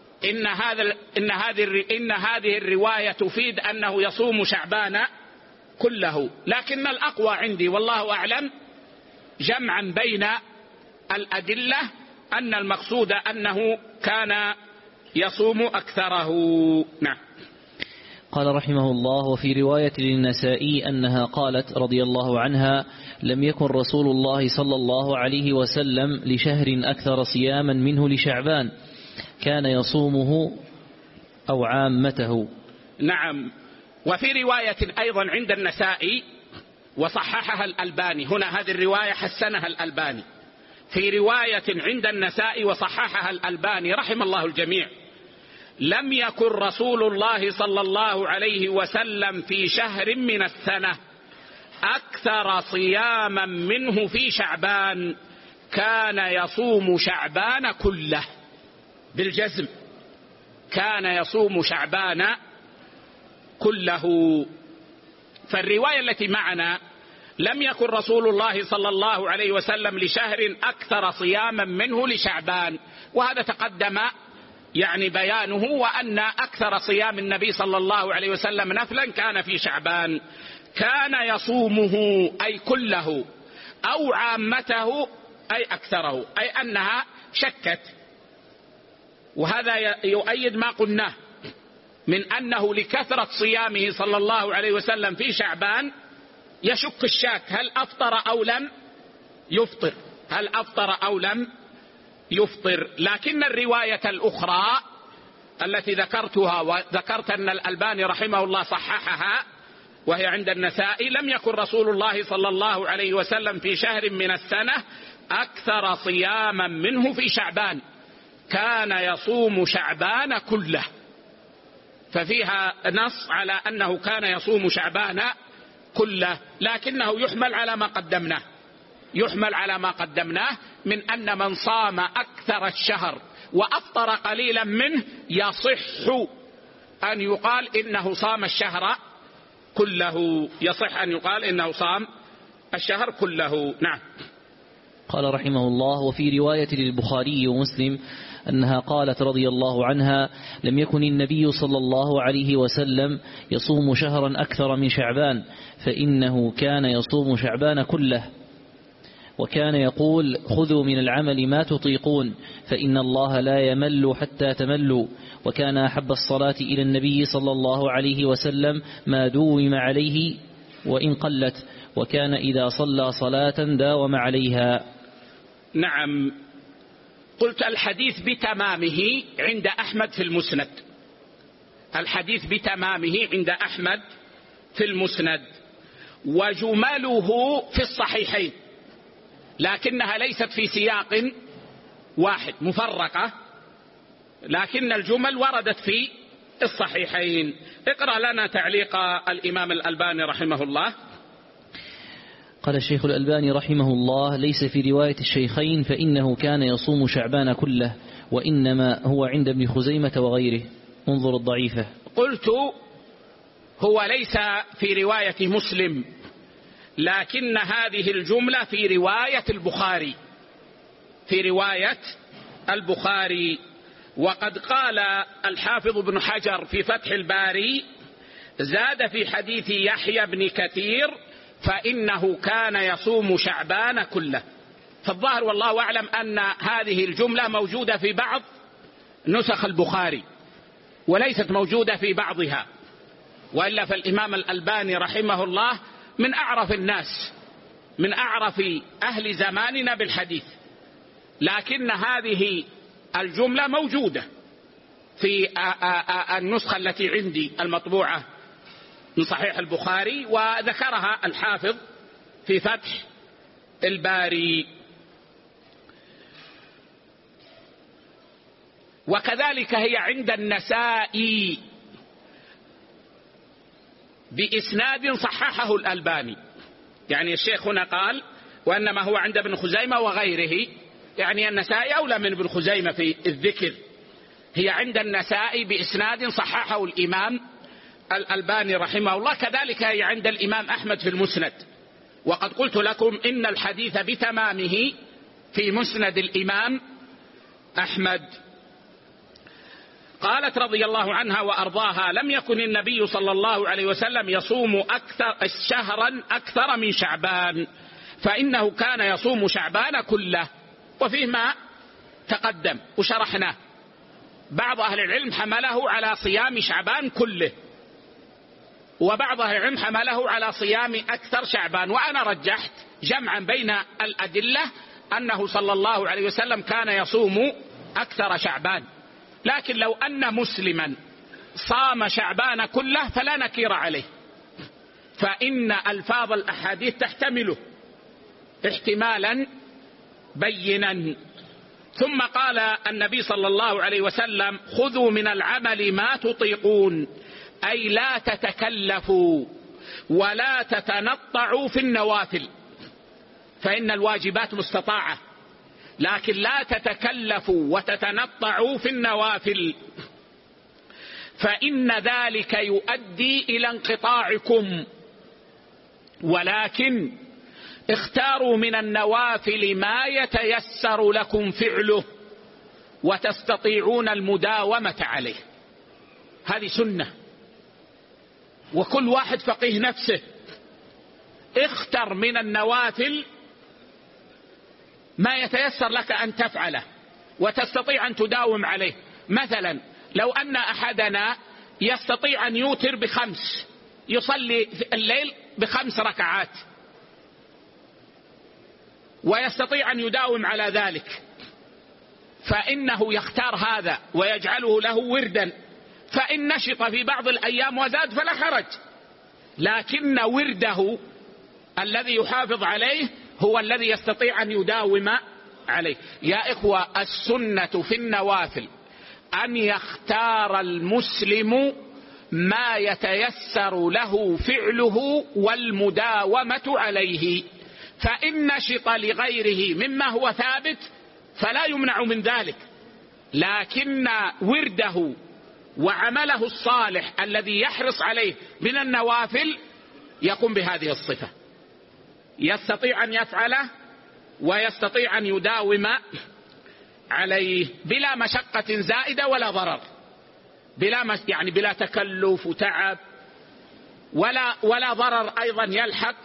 A: إن هذه الرواية تفيد أنه يصوم شعبان كله، لكن الأقوى عندي والله أعلم جمعا بين الأدلة أن المقصود أنه كان يصوم أكثره. نعم.
B: قال رحمه الله: وفي رواية للنسائي أنها قالت رضي الله عنها: لم يكن رسول الله صلى الله عليه وسلم لشهر أكثر صياما منه لشعبان، كان يصومه أو عامته.
A: نعم. وفي رواية أيضا عند النسائي وصححها الألباني، هنا هذه الرواية حسنها الألباني، في رواية عند النسائي وصححها الألباني رحم الله الجميع: لم يكن رسول الله صلى الله عليه وسلم في شهر من السنة أكثر صياما منه في شعبان، كان يصوم شعبان كله. بالجزم كان يصوم شعبان كله. فالرواية التي معنا لم يكن رسول الله صلى الله عليه وسلم لشهر أكثر صياما منه لشعبان، وهذا تقدم يعني بيانه، وأن أكثر صيام النبي صلى الله عليه وسلم نفلا كان في شعبان. كان يصومه أي كله أو عامته أي أكثره، أي أنها شكت. وهذا يؤيد ما قلناه من أنه لكثرة صيامه صلى الله عليه وسلم في شعبان يشك الشاك هل أفطر أو لم يفطر، هل أفطر أو لم يفطر. لكن الرواية الأخرى التي ذكرتها وذكرت أن الألباني رحمه الله صححها وهي عند النسائي: لم يكن رسول الله صلى الله عليه وسلم في شهر من السنة أكثر صياما منه في شعبان، كان يصوم شعبان كله. ففيها نص على أنه كان يصوم شعبان كله، لكنه يحمل على ما قدمناه من أن من صام أكثر الشهر وأفطر قليلا منه يصح أن يقال إنه صام الشهر كله، يصح أن يقال إنه صام الشهر كله. نعم.
B: قال رحمه الله: وفي رواية للبخاري ومسلم أنها قالت رضي الله عنها: لم يكن النبي صلى الله عليه وسلم يصوم شهرا أكثر من شعبان، فإنه كان يصوم شعبان كله، وكان يقول: خذوا من العمل ما تطيقون، فإن الله لا يمل حتى تملوا. وكان أحب الصلاة إلى النبي صلى الله عليه وسلم ما دوم عليه وإن قلت، وكان إذا صلى صلاة داوم عليها.
A: نعم. قلت الحديث بتمامه عند أحمد في المسند، الحديث بتمامه عند أحمد في المسند، وجمله في الصحيحين، لكنها ليست في سياق واحد مفرقة، لكن الجمل وردت في الصحيحين. اقرأ لنا تعليق الإمام الألباني رحمه الله.
B: قال الشيخ الألباني رحمه الله: ليس في رواية الشيخين، فإنه كان يصوم شعبان كله، وإنما هو عند ابن خزيمة وغيره. انظر الضعيفة.
A: قلت هو ليس في رواية مسلم، لكن هذه الجملة في رواية البخاري، في رواية البخاري. وقد قال الحافظ ابن حجر في فتح الباري: زاد في حديث يحيى بن كثير فإنه كان يصوم شعبان كله. فالظاهر والله أعلم أن هذه الجملة موجودة في بعض نسخ البخاري وليست موجودة في بعضها، وإلا فالإمام الألباني رحمه الله من أعرف الناس، من أعرف أهل زماننا بالحديث، لكن هذه الجملة موجودة في النسخة التي عندي المطبوعة من صحيح البخاري، وذكرها الحافظ في فتح الباري. وكذلك هي عند النسائي بإسناد صححه الألباني. يعني الشيخ هنا قال وإنما هو عند ابن خزيمة وغيره، يعني النسائي أولى من ابن خزيمة في الذكر. هي عند النسائي بإسناد صححه الإمام الألباني رحمه الله. كذلك هي عند الإمام أحمد في المسند، وقد قلت لكم إن الحديث بتمامه في مسند الإمام أحمد. قالت رضي الله عنها وأرضاها: لم يكن النبي صلى الله عليه وسلم يصوم شهرا أكثر من شعبان، فإنه كان يصوم شعبان كله. وفيه ما تقدم وشرحناه. بعض أهل العلم حمله على صيام شعبان كله، وبعض أهل العلم حمله على صيام أكثر شعبان، وأنا رجحت جمعا بين الأدلة أنه صلى الله عليه وسلم كان يصوم أكثر شعبان. لكن لو أن مسلما صام شعبان كله فلا نكير عليه، فإن ألفاظ الأحاديث تحتمله احتمالا بينا. ثم قال النبي صلى الله عليه وسلم: خذوا من العمل ما تطيقون، أي لا تتكلفوا ولا تتنطعوا في النوافل، فإن الواجبات مستطاعة، لكن لا تتكلفوا وتتنطعوا في النوافل، فإن ذلك يؤدي إلى انقطاعكم. ولكن اختاروا من النوافل ما يتيسر لكم فعله وتستطيعون المداومة عليه. هذه سنة، وكل واحد فقيه نفسه. اختر من النوافل ما يتيسر لك أن تفعله وتستطيع أن تداوم عليه. مثلا لو أن أحدنا يستطيع أن يوتر ب5، يصلي الليل ب5 ركعات، ويستطيع أن يداوم على ذلك، فإنه يختار هذا ويجعله له وردا، فإن نشط في بعض الأيام وزاد فلا حرج، لكن ورده الذي يحافظ عليه هو الذي يستطيع أن يداوم عليه. يا إخوة، السنة في النوافل أن يختار المسلم ما يتيسر له فعله والمداومة عليه، فإن نشط لغيره مما هو ثابت فلا يمنع من ذلك، لكن ورده وعمله الصالح الذي يحرص عليه من النوافل يقوم بهذه الصفة، يستطيع أن يفعله ويستطيع أن يداوم عليه بلا مشقة زائدة ولا ضرر، يعني بلا تكلف وتعب ولا ضرر أيضا يلحق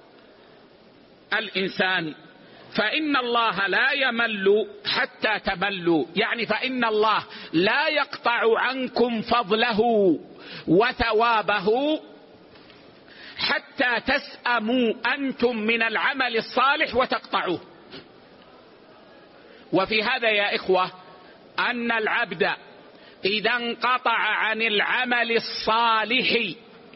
A: الإنسان. فإن الله لا يمل حتى تملوا، يعني فإن الله لا يقطع عنكم فضله وثوابه حتى تسأموا أنتم من العمل الصالح وتقطعوه. وفي هذا يا إخوة أن العبد إذا انقطع عن العمل الصالح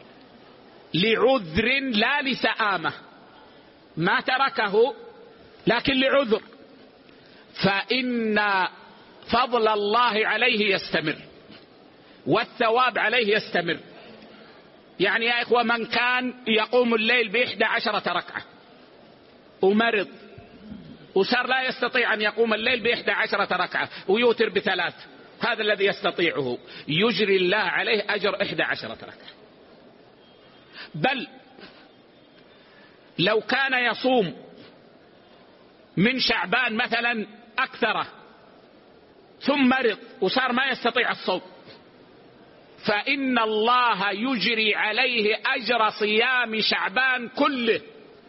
A: لعذر لا لسآمة، ما تركه لكن لعذر، فإن فضل الله عليه يستمر والثواب عليه يستمر. يعني يا إخوة، من كان يقوم الليل ب11 ركعة ومرض وصار لا يستطيع أن يقوم الليل ب11 ركعة ويوتر ب3، هذا الذي يستطيعه يجري الله عليه أجر 11 ركعة. بل لو كان يصوم من شعبان مثلا أكثر ثم مرض وصار ما يستطيع الصوم، فإن الله يجري عليه أجر صيام شعبان كله،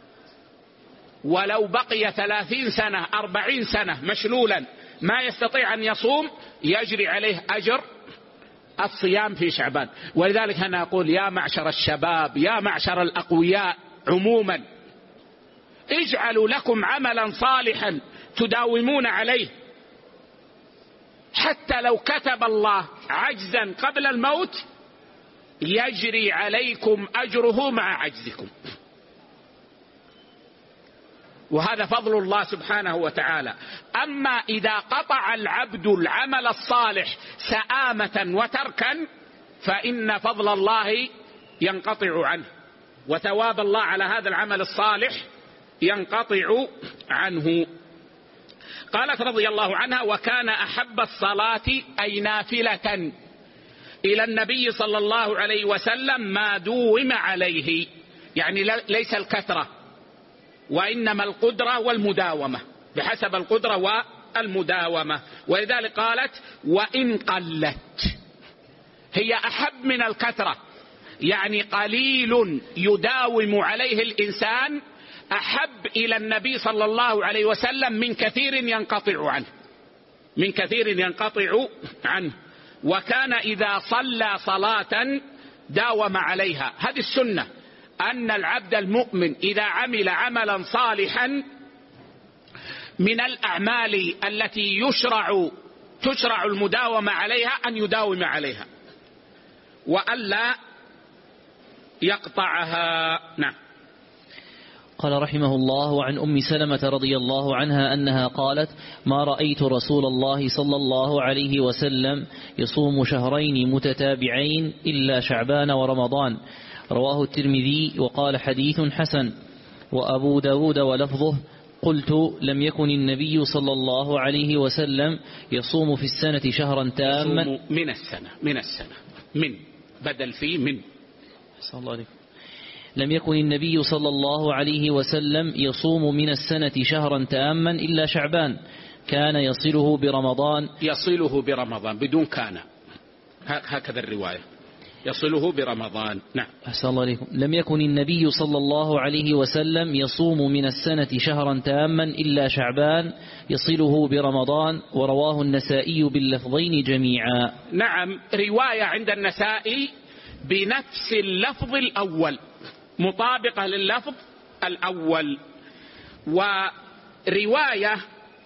A: ولو بقي 30 سنة 40 سنة مشلولا ما يستطيع أن يصوم يجري عليه أجر الصيام في شعبان. ولذلك أنا أقول يا معشر الشباب، يا معشر الأقوياء عموما، اجعلوا لكم عملا صالحا تداومون عليه، حتى لو كتب الله عجزا قبل الموت يجري عليكم أجره مع عجزكم. وهذا فضل الله سبحانه وتعالى. أما إذا قطع العبد العمل الصالح سآمة وتركا فإن فضل الله ينقطع عنه، وثواب الله على هذا العمل الصالح ينقطع عنه. قالت رضي الله عنها: وكان أحب الصلاة أي نافلة إلى النبي صلى الله عليه وسلم ما دوم عليه، يعني ليس الكثرة وإنما القدرة والمداومة، بحسب القدرة والمداومة. ولذلك قالت: وإن قلت، هي أحب من الكثرة، يعني قليل يداوم عليه الإنسان أحب إلى النبي صلى الله عليه وسلم من كثير ينقطع عنه، من كثير ينقطع عنه. وكان إذا صلى صلاة داوم عليها. هذه السنة، أن العبد المؤمن إذا عمل عملا صالحا من الأعمال التي تشرع المداومة عليها أن يداوم عليها وألا يقطعها. نعم.
B: قال رحمه الله: وعن أم سلمة رضي الله عنها أنها قالت: ما رأيت رسول الله صلى الله عليه وسلم يصوم شهرين متتابعين إلا شعبان ورمضان. رواه الترمذي وقال: حديث حسن. وأبو داود ولفظه: قلت: لم يكن النبي صلى الله عليه وسلم يصوم في السنة شهرا تاما.
A: من السنة من بدل فيه من.
B: صلى الله عليه. لم يكن النبي صلى الله عليه وسلم يصوم من السنة شهرا تاما إلا شعبان، كان يصله برمضان بدون كان، هكذا الرواية، يصله برمضان. نعم. أحسن الله عليكم. لم يكن النبي صلى الله عليه وسلم يصوم من السنة شهرا تاما إلا شعبان يصله برمضان. ورواه النسائي باللفظين جميعا.
A: نعم، رواية عند النسائي بنفس اللفظ الأول، مطابقة لللفظ الأول، ورواية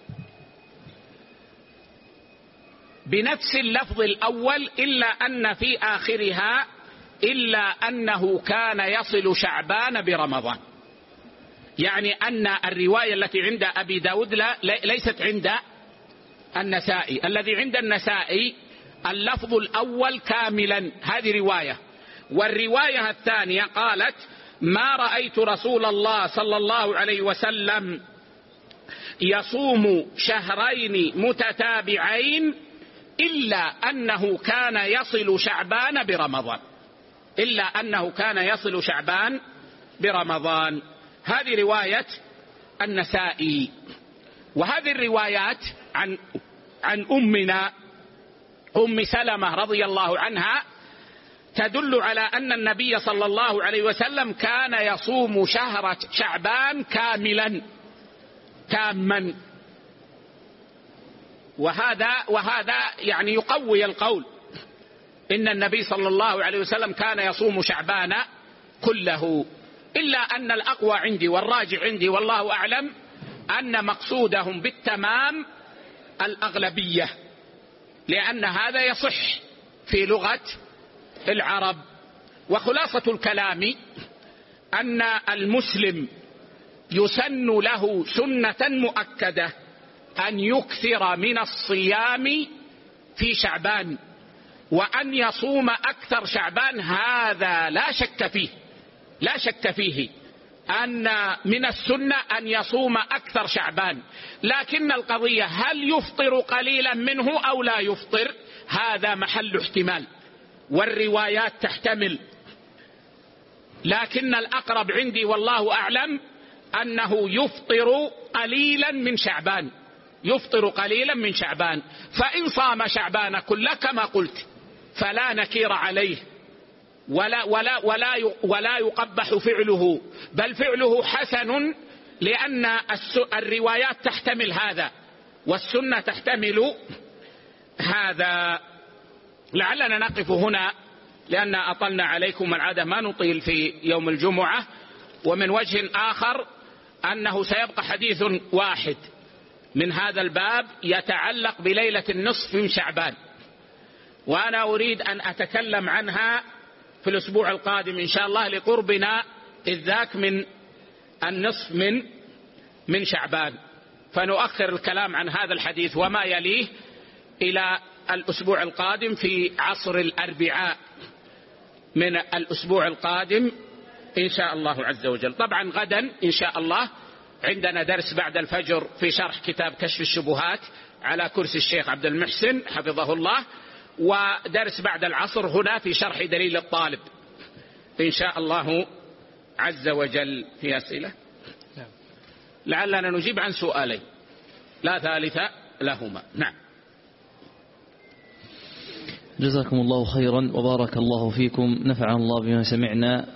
A: بنفس اللفظ الأول إلا أن في آخرها إلا أنه كان يصل شعبان برمضان، يعني أن الرواية التي عند أبي داود ليست عند النسائي. الذي عند النسائي اللفظ الأول كاملا، هذه رواية. والرواية الثانية قالت: ما رأيت رسول الله صلى الله عليه وسلم يصوم شهرين متتابعين إلا أنه كان يصل شعبان برمضان. هذه رواية النسائي. وهذه الروايات عن أمنا أم سلمة رضي الله عنها تدل على أن النبي صلى الله عليه وسلم كان يصوم شهر شعبان تاما. وهذا يعني يقوي القول إن النبي صلى الله عليه وسلم كان يصوم شعبان كله. إلا أن الأقوى عندي والراجع عندي والله أعلم أن مقصودهم بالتمام الأغلبية، لأن هذا يصح في لغة العرب. وخلاصة الكلام أن المسلم يسن له سنة مؤكدة أن يكثر من الصيام في شعبان، وأن يصوم أكثر شعبان، هذا لا شك فيه أن من السنة أن يصوم أكثر شعبان. لكن القضية هل يفطر قليلا منه أو لا يفطر، هذا محل احتمال، والروايات تحتمل. لكن الأقرب عندي والله أعلم أنه يفطر قليلا من شعبان. فإن صام شعبان كله كما قلت فلا نكير عليه ولا يقبح فعله، بل فعله حسن، لأن الروايات تحتمل هذا والسنة تحتمل هذا. لعلنا نقف هنا لأن أطلنا عليكم، العادة ما نطيل في يوم الجمعة. ومن وجه آخر أنه سيبقى حديث واحد من هذا الباب يتعلق بليلة النصف من شعبان، وأنا أريد أن أتكلم عنها في الأسبوع القادم إن شاء الله، لقربنا إذ ذاك من النصف من من شعبان، فنؤخر الكلام عن هذا الحديث وما يليه إلى الأسبوع القادم في عصر الأربعاء من الأسبوع القادم إن شاء الله عز وجل. طبعا غدا إن شاء الله عندنا درس بعد الفجر في شرح كتاب كشف الشبهات على كرسي الشيخ عبد المحسن حفظه الله، ودرس بعد العصر هنا في شرح دليل الطالب إن شاء الله عز وجل. في أسئلة؟ لعلنا نجيب عن سؤالين لا ثالث لهما. نعم.
B: جزاكم الله خيرا وبارك الله فيكم، نفعنا الله بما سمعنا.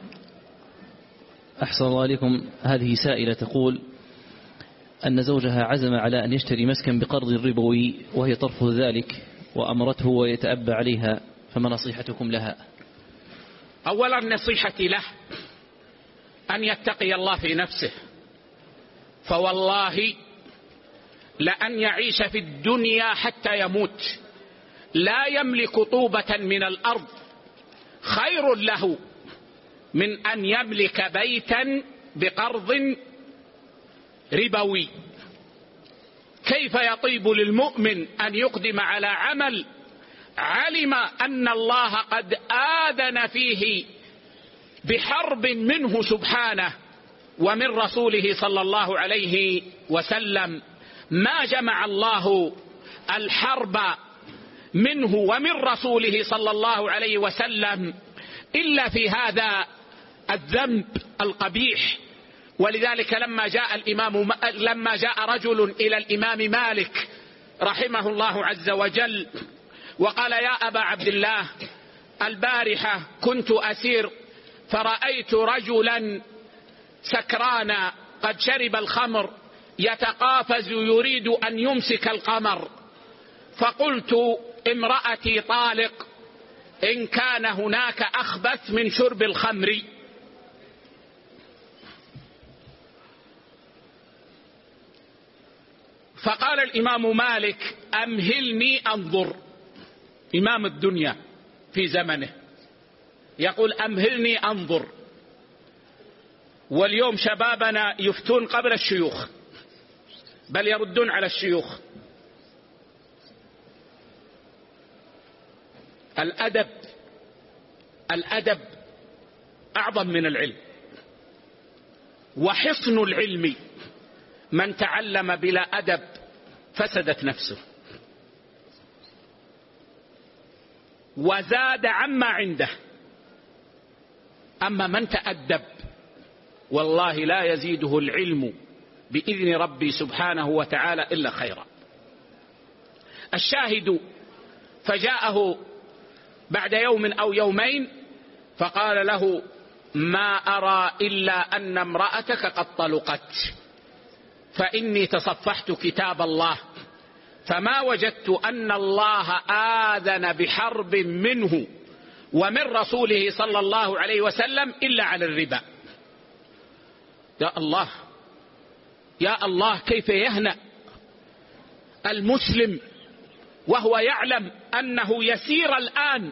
B: أحسن الله عليكم. هذه سائلة تقول أن زوجها عزم على أن يشتري مسكن بقرض ربوي وهي ترفض ذلك وأمرته ويتأبى عليها، فما نصيحتكم لها؟
A: أولا نصيحتي له أن يتقي الله في نفسه، فوالله لأن يعيش في الدنيا حتى يموت لا يملك طوبة من الأرض خير له من أن يملك بيتا بقرض ربوي. كيف يطيب للمؤمن أن يقدم على عمل علم أن الله قد آذن فيه بحرب منه سبحانه ومن رسوله صلى الله عليه وسلم؟ ما جمع الله الحرب منه ومن رسوله صلى الله عليه وسلم إلا في هذا الذنب القبيح. ولذلك لما جاء رجل إلى الإمام مالك رحمه الله عز وجل وقال: يا أبا عبد الله، البارحة كنت أسير فرأيت رجلا سكرانا قد شرب الخمر يتقافز يريد أن يمسك القمر، فقلت: امرأتي طالق إن كان هناك أخبث من شرب الخمر. فقال الإمام مالك: أمهلني أنظر. إمام الدنيا في زمنه يقول: أمهلني أنظر. واليوم شبابنا يفتون قبل الشيوخ، بل يردون على الشيوخ. الأدب أعظم من العلم، وحصن العلم من تعلم بلا أدب فسدت نفسه وزاد عما عنده. أما من تأدب والله لا يزيده العلم بإذن ربي سبحانه وتعالى إلا خيرا. الشاهد: فجاءه بعد يوم أو يومين فقال له: ما أرى إلا أن امرأتك قد طلقت، فإني تصفحت كتاب الله فما وجدت أن الله آذن بحرب منه ومن رسوله صلى الله عليه وسلم إلا على الربا. يا الله يا الله، كيف يهنأ المسلم وهو يعلم أنه يسير الآن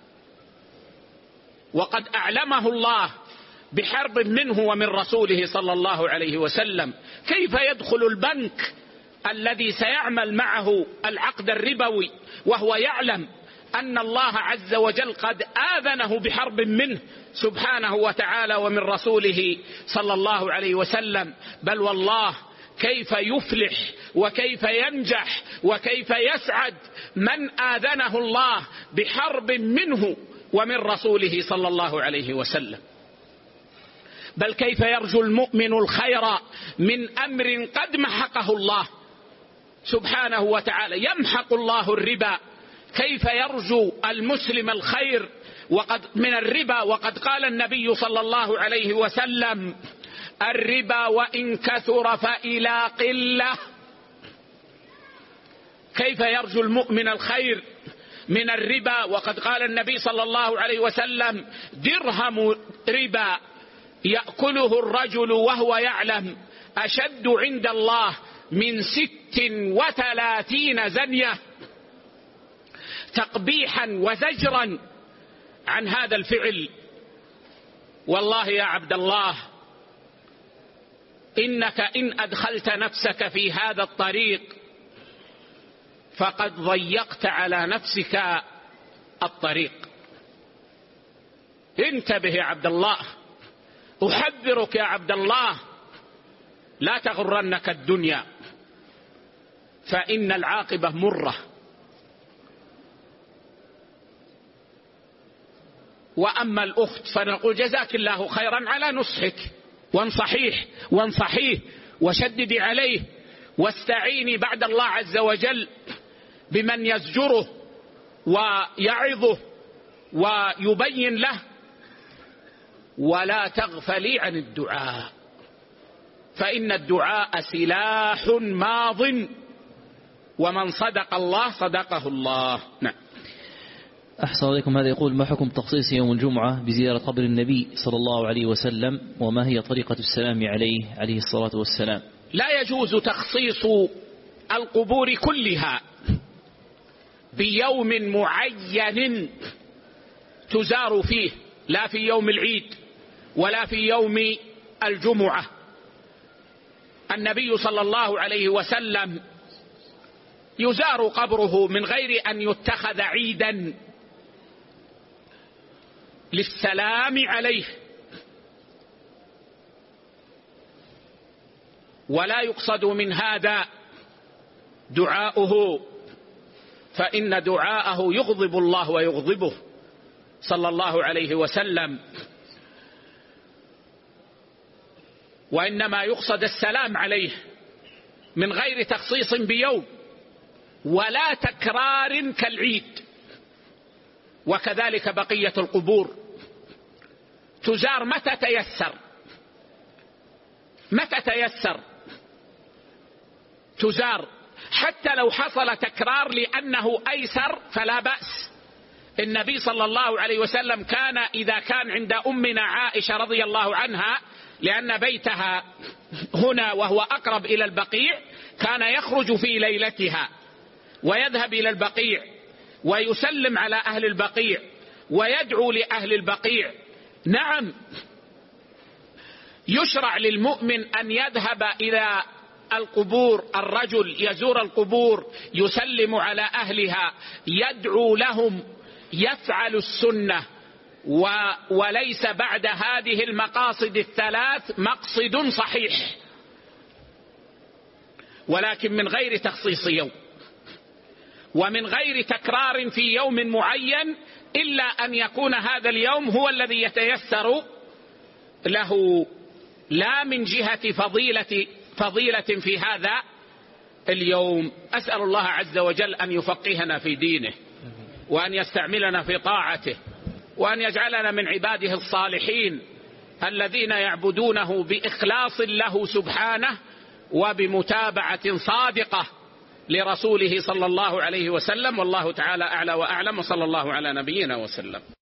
A: وقد أعلمه الله بحرب منه ومن رسوله صلى الله عليه وسلم. كيف يدخل البنك الذي سيعمل معه العقد الربوي وهو يعلم أن الله عز وجل قد آذنه بحرب منه سبحانه وتعالى ومن رسوله صلى الله عليه وسلم؟ بل والله كيف يفلح وكيف ينجح وكيف يسعد من آذنه الله بحرب منه ومن رسوله صلى الله عليه وسلم. بل كيف يرجو المؤمن الخير من أمر قد محقه الله سبحانه وتعالى. يمحق الله الربا، كيف يرجو المسلم الخير من الربا وقد قال النبي صلى الله عليه وسلم: الربا وإن كثر فإلى قلة. كيف يرجو المؤمن الخير من الربا وقد قال النبي صلى الله عليه وسلم: درهم ربا يأكله الرجل وهو يعلم أشد عند الله من 36 زنية، تقبيحا وزجرا عن هذا الفعل. والله يا عبد الله إنك إن أدخلت نفسك في هذا الطريق فقد ضيقت على نفسك الطريق. انتبه يا عبد الله، أحذرك يا عبد الله، لا تغرنك الدنيا فإن العاقبة مرة. وأما الأخت فنقول جزاك الله خيرا على نصحك، وانصحيه وشددي عليه، واستعيني بعد الله عز وجل بمن يزجره ويعظه ويبين له، ولا تغفلي عن الدعاء، فإن الدعاء سلاح ماض، ومن صدق الله صدقه الله. نعم.
B: أحسن عليكم. هذا يقول: ما حكم تخصيص يوم الجمعة بزيارة قبر النبي صلى الله عليه وسلم، وما هي طريقة السلام عليه الصلاة والسلام؟
A: لا يجوز تخصيص القبور كلها بيوم معين تزار فيه، لا في يوم العيد ولا في يوم الجمعة. النبي صلى الله عليه وسلم يزار قبره من غير أن يتخذ عيدا للسلام عليه، ولا يقصد من هذا دعاؤه، فإن دعاءه يغضب الله ويغضبه صلى الله عليه وسلم، وإنما يقصد السلام عليه من غير تخصيص بيوم ولا تكرار كالعيد. وكذلك بقية القبور تزار متى تيسر تزار، حتى لو حصل تكرار لأنه أيسر فلا بأس. النبي صلى الله عليه وسلم كان إذا كان عند أمنا عائشة رضي الله عنها، لأن بيتها هنا وهو أقرب إلى البقيع، كان يخرج في ليلتها ويذهب إلى البقيع ويسلم على أهل البقيع ويدعو لأهل البقيع. نعم، يشرع للمؤمن أن يذهب إلى القبور، الرجل يزور القبور يسلم على أهلها يدعو لهم، يفعل السنة، وليس بعد هذه المقاصد الثلاث مقصد صحيح، ولكن من غير تخصيص يوم ومن غير تكرار في يوم معين، إلا أن يكون هذا اليوم هو الذي يتيسر له، لا من جهة فضيلة في هذا اليوم. أسأل الله عز وجل أن يفقهنا في دينه، وأن يستعملنا في طاعته، وأن يجعلنا من عباده الصالحين الذين يعبدونه بإخلاص له سبحانه وبمتابعة صادقة لرسوله صلى الله عليه وسلم. والله تعالى أعلى وأعلم، وصلى الله على نبينا وسلم.